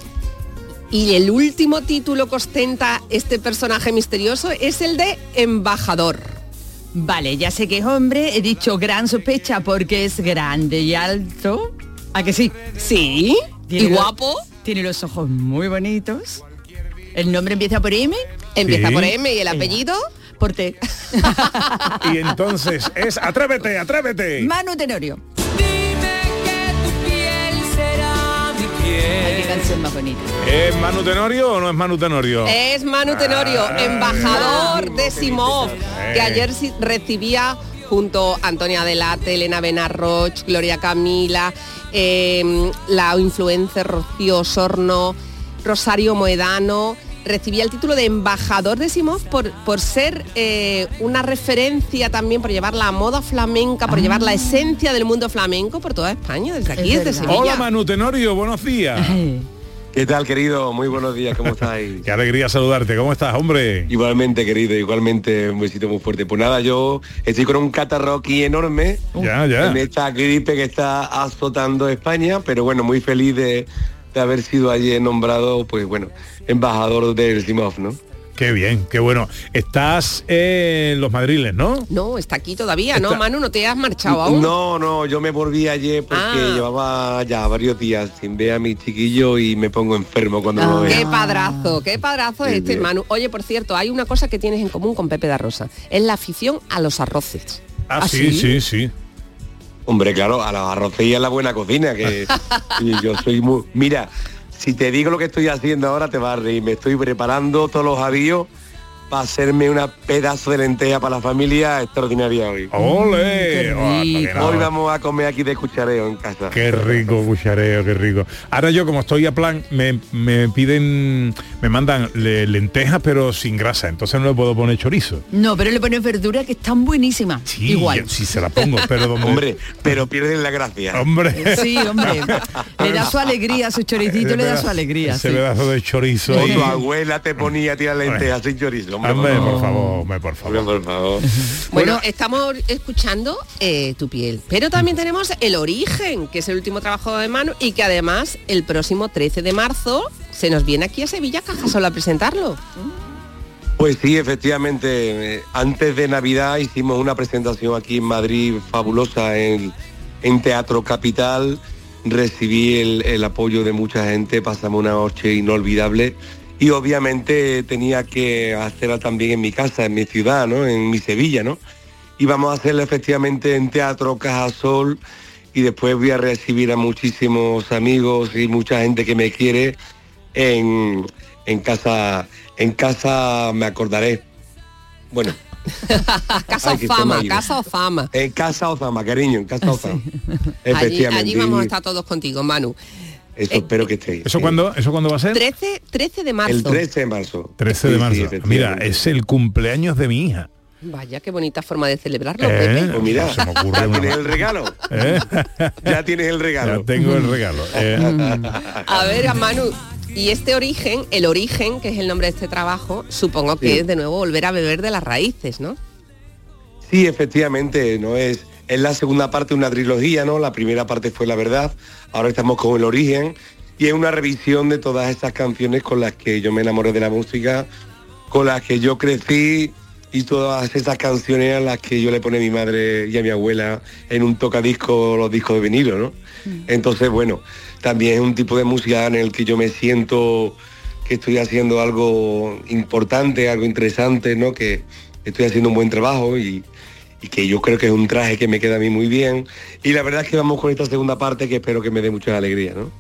y el último título que ostenta este personaje misterioso es el de embajador.
Vale, ya sé que es hombre, he dicho gran sospecha porque es grande y alto. ¿A que sí?
Sí, y guapo.
Tiene los ojos muy bonitos. ¿El nombre empieza por M?
Empieza
sí.
por M y el apellido...
por T.
Y entonces es Atrévete, Atrévete.
Manu Tenorio.
Dime que tu piel será mi piel.
Ay, qué canción más bonita.
¿Es Manu Tenorio o no es Manu Tenorio?
Es Manu Tenorio, ah, embajador de Simov, que ayer recibía junto a Antonia Delate, Elena Benarroch, Gloria Camila, eh, la influencer Rocío Osorno, Rosario Moedano. Recibía el título de embajador de Simov por, por ser eh, una referencia también, por llevar la moda flamenca, por ah. llevar la esencia del mundo flamenco por toda España, desde aquí, desde Sevilla.
Hola Manu Tenorio, buenos días.
¿Qué tal, querido? Muy buenos días, ¿cómo estáis?
Qué alegría saludarte, ¿cómo estás, hombre?
Igualmente, querido, igualmente, un besito muy fuerte. Pues nada, yo estoy con un catarro aquí enorme,
ya, ya.
en esta gripe que está azotando España, pero bueno, muy feliz de, de haber sido ayer nombrado, pues bueno, embajador del Simov, ¿no?
Qué bien, qué bueno. Estás en Los Madriles, ¿no?
No, está aquí todavía, ¿no,
está...
Manu? ¿No te has marchado aún?
No, no, yo me volví ayer porque ah. llevaba ya varios días sin ver a mi chiquillo y me pongo enfermo cuando
ah.
lo veo.
Qué padrazo, qué padrazo sí, es este, sí. Manu. Oye, por cierto, hay una cosa que tienes en común con Pepe da Rosa. Es la afición a los arroces.
Ah, ¿Ah sí, sí, sí, sí.
Hombre, claro, a los arroces y a la buena cocina, que yo soy muy... Mira... Si te digo lo que estoy haciendo ahora, te vas a reír. Me estoy preparando todos los avíos para hacerme una pedazo de lenteja para la familia extraordinaria hoy.
¡Ole!
Oh, hoy vamos a comer aquí de cuchareo en casa.
Qué rico cuchareo, qué rico. Ahora yo, como estoy a plan, me, me piden, me mandan le, lentejas, pero sin grasa. Entonces no le puedo poner chorizo.
No, pero le ponen verdura que están buenísimas.
Sí,
igual.
Sí, se la pongo, pero donde...
Hombre, pero pierden la gracia.
Hombre.
Sí, hombre. Le da su alegría, su choricito le da su alegría.
Ese
sí.
pedazo de chorizo.
O tu abuela te ponía a tirar lentejas sin chorizo.
Hombre, hombre, por favor, hombre, por favor.
Hombre, por favor.
Bueno, bueno, estamos escuchando eh, Tu piel, pero también tenemos El origen, que es el último trabajo de Manu y que además el próximo trece de marzo se nos viene aquí a Sevilla Cajasol a presentarlo.
Pues sí, efectivamente, eh, antes de Navidad hicimos una presentación aquí en Madrid fabulosa en, en Teatro Capital recibí el, el apoyo de mucha gente, pasamos una noche inolvidable y obviamente tenía que hacerla también en mi casa, en mi ciudad, ¿no? En mi Sevilla, ¿no? Y vamos a hacerla efectivamente en Teatro Cajasol y después voy a recibir a muchísimos amigos y mucha gente que me quiere en, en casa, en casa me acordaré. Bueno.
Casa Ozama, Casa Ozama.
En Casa Ozama, cariño, en Casa Ozama.
Efectivamente. Allí, allí vamos a estar todos contigo, Manu.
Eso eh, espero que estéis.
¿Eso cuándo, ¿Eso cuándo va a ser?
trece, trece de marzo.
El trece de marzo.
trece de marzo. Sí, mira, es el cumpleaños de mi hija.
Vaya, qué bonita forma de celebrarlo,
eh,
Pepe.
Pues mira, se me ocurre ¿ya tienes el regalo? ¿Eh? Ya tienes el regalo.
Ya tengo el regalo. Eh.
A ver, Manu, y este origen, el origen, que es el nombre de este trabajo, supongo que sí. es de nuevo volver a beber de las raíces, ¿no?
Sí, efectivamente, no es, es la segunda parte de una trilogía, ¿no? La primera parte fue La Verdad, ahora estamos con El Origen, y es una revisión de todas esas canciones con las que yo me enamoré de la música, con las que yo crecí, y todas esas canciones a las que yo le pone a mi madre y a mi abuela en un tocadisco, los discos de vinilo, ¿no? Mm. Entonces, bueno, también es un tipo de música en el que yo me siento que estoy haciendo algo importante, algo interesante, ¿no? Que estoy haciendo un buen trabajo y, y que yo creo que es un traje que me queda a mí muy bien. Y la verdad es que vamos con esta segunda parte que espero que me dé mucha alegría, ¿no?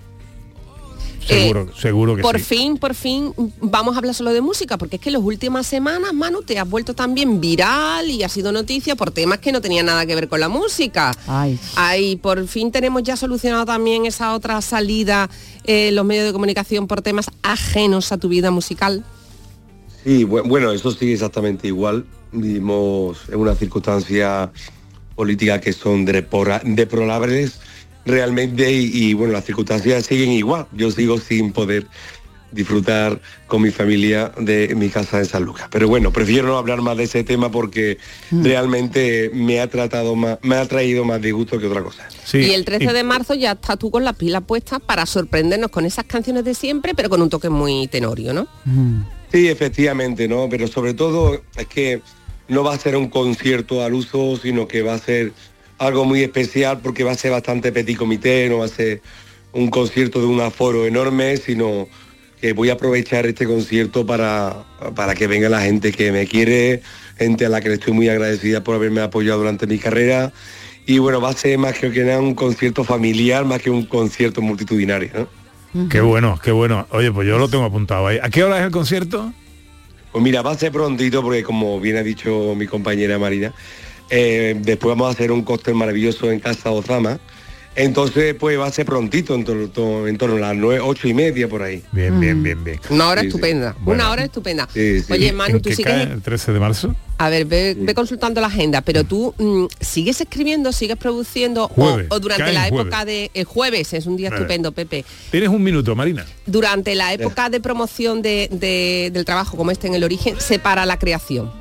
Seguro, eh, seguro que
por
sí.
Por fin, por fin, vamos a hablar solo de música, porque es que en las últimas semanas, Manu, te has vuelto también viral y ha sido noticia por temas que no tenían nada que ver con la música. Ay. Ay, por fin tenemos ya solucionado también esa otra salida en eh, los medios de comunicación por temas ajenos a tu vida musical.
Sí, bueno, eso sigue exactamente igual. Vivimos en una circunstancia política que son deplorables realmente y, y bueno, las circunstancias siguen igual. Yo sigo sin poder disfrutar con mi familia de mi casa en San Lucas. Pero bueno, prefiero no hablar más de ese tema porque mm. realmente me ha tratado más, me ha traído más disgusto que otra cosa.
Sí. Y el trece y... de marzo ya estás tú con las pilas puestas para sorprendernos con esas canciones de siempre, pero con un toque muy tenorio, ¿no?
Mm. Sí, efectivamente, ¿no? Pero sobre todo es que no va a ser un concierto al uso, sino que va a ser algo muy especial porque va a ser bastante petit comité, no va a ser un concierto de un aforo enorme, sino que voy a aprovechar este concierto para, para que venga la gente que me quiere, gente a la que le estoy muy agradecida por haberme apoyado durante mi carrera. Y bueno, va a ser más que nada un concierto familiar, más que un concierto multitudinario, ¿no?
Qué bueno, qué bueno. Oye, pues yo lo tengo apuntado ahí. ¿A qué hora es el concierto?
Pues mira, va a ser prontito porque como bien ha dicho mi compañera Marina, eh, después vamos a hacer un cóctel maravilloso en Casa Ozama. Entonces, pues va a ser prontito, en torno, en torno a las nueve, ocho y media por ahí.
Bien, mm. bien, bien, bien.
Una hora
sí,
estupenda,
sí.
una
Bueno.
hora estupenda.
Sí, sí.
Oye, Manu, tú
¿Qué
sigues...
cae el trece de marzo?
A ver, ve, ve consultando la agenda, pero tú mmm, sigues escribiendo, sigues produciendo
Jueves,
o, o durante
cae
la
en
época
jueves.
de... El jueves es un día
Eh.
estupendo, Pepe.
Tienes un minuto, Marina.
Durante la época de promoción de, de, del trabajo como este en El Origen, se para la creación.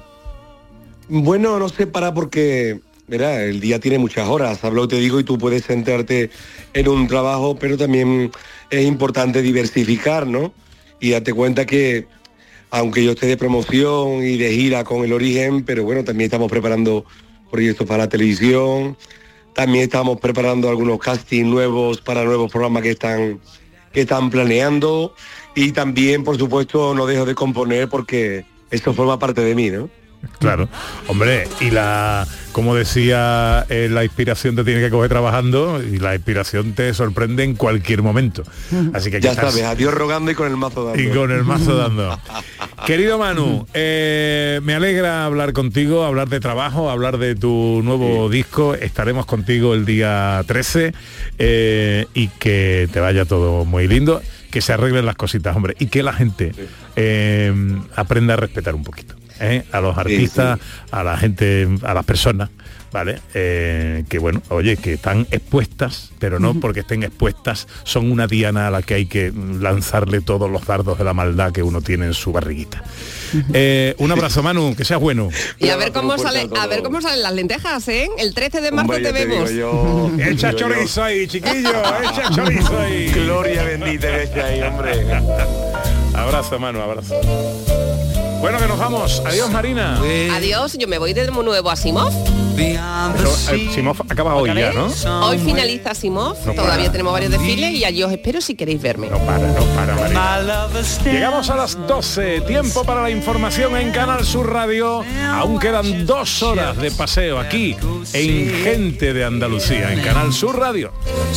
Bueno, no sé para porque, verá, el día tiene muchas horas, hablo te digo, y tú puedes centrarte en un trabajo, pero también es importante diversificar, ¿no? Y date cuenta que, aunque yo esté de promoción y de gira con El Origen, pero bueno, también estamos preparando proyectos para la televisión, también estamos preparando algunos castings nuevos para nuevos programas que están, que están planeando, y también, por supuesto, no dejo de componer porque esto forma parte de mí, ¿no?
Claro, hombre, y la, como decía, eh, la inspiración te tiene que coger trabajando y la inspiración te sorprende en cualquier momento. Así que
ya
estás...
sabes, a Dios rogando y con el mazo dando.
Y con el mazo dando. Querido Manu, eh, me alegra hablar contigo, hablar de trabajo, hablar de tu nuevo sí. disco. Estaremos contigo el día trece eh, y que te vaya todo muy lindo, que se arreglen las cositas, hombre, y que la gente sí. eh, aprenda a respetar un poquito. ¿Eh? A los artistas, sí, sí. a la gente, a las personas, ¿vale? Eh, que bueno, oye, que están expuestas, pero no porque estén expuestas, son una diana a la que hay que lanzarle todos los dardos de la maldad que uno tiene en su barriguita. Eh, un abrazo, Manu, que seas bueno.
Y a ver cómo sale, a ver cómo salen las lentejas, ¿eh? El trece de marzo te vemos.
Yo,
echa chorizo ahí, chiquillo, echa chorizo ahí.
Gloria bendita que echa ahí, hombre.
Abrazo, Manu, abrazo. Bueno, que nos vamos. Adiós, Marina.
Adiós, yo me voy de nuevo a Asimov.
Eso, eh, Asimov acaba hoy ya, ¿no?
Hoy finaliza Asimov,
No
todavía
para.
tenemos varios desfiles y allí os espero si queréis verme.
No para, no para, Marina. Llegamos a las doce, tiempo para la información en Canal Sur Radio. Aún quedan dos horas de paseo aquí en Gente de Andalucía, en Canal Sur Radio.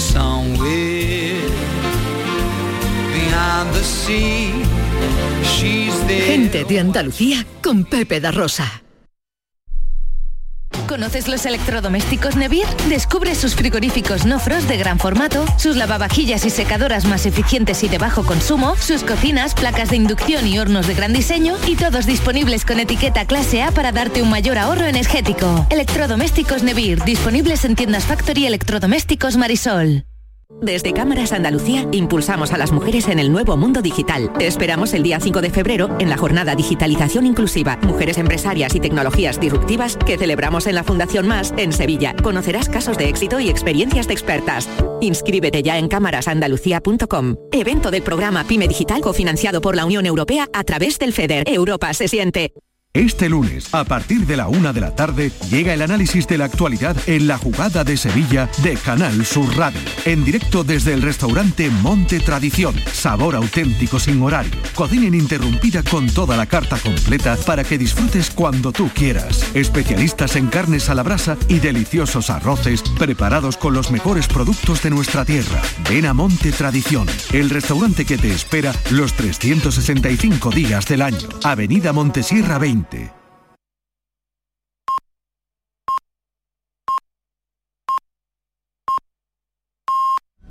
Gente de Andalucía con Pepe da Rosa.
¿Conoces los electrodomésticos Nevir? Descubre sus frigoríficos no frost de gran formato, sus lavavajillas y secadoras más eficientes y de bajo consumo, sus cocinas, placas de inducción y hornos de gran diseño, y todos disponibles con etiqueta clase A para darte un mayor ahorro energético. Electrodomésticos Nevir, disponibles en tiendas Factory Electrodomésticos Marisol.
Desde Cámaras Andalucía impulsamos a las mujeres en el nuevo mundo digital. Te esperamos el día cinco de febrero en la jornada Digitalización Inclusiva, Mujeres Empresarias y Tecnologías Disruptivas que celebramos en la Fundación Más en Sevilla. Conocerás casos de éxito y experiencias de expertas. Inscríbete ya en cámaras andalucía punto com. Evento del programa PYME Digital cofinanciado por la Unión Europea a través del FEDER. Europa se siente.
Este lunes, a partir de la una de la tarde, llega el análisis de la actualidad en La Jugada de Sevilla de Canal Sur Radio. En directo desde el restaurante Monte Tradición. Sabor auténtico sin horario. Cocina ininterrumpida con toda la carta completa para que disfrutes cuando tú quieras. Especialistas en carnes a la brasa y deliciosos arroces preparados con los mejores productos de nuestra tierra. Ven a Monte Tradición, el restaurante que te espera los trescientos sesenta y cinco días del año. Avenida Montesierra veinte.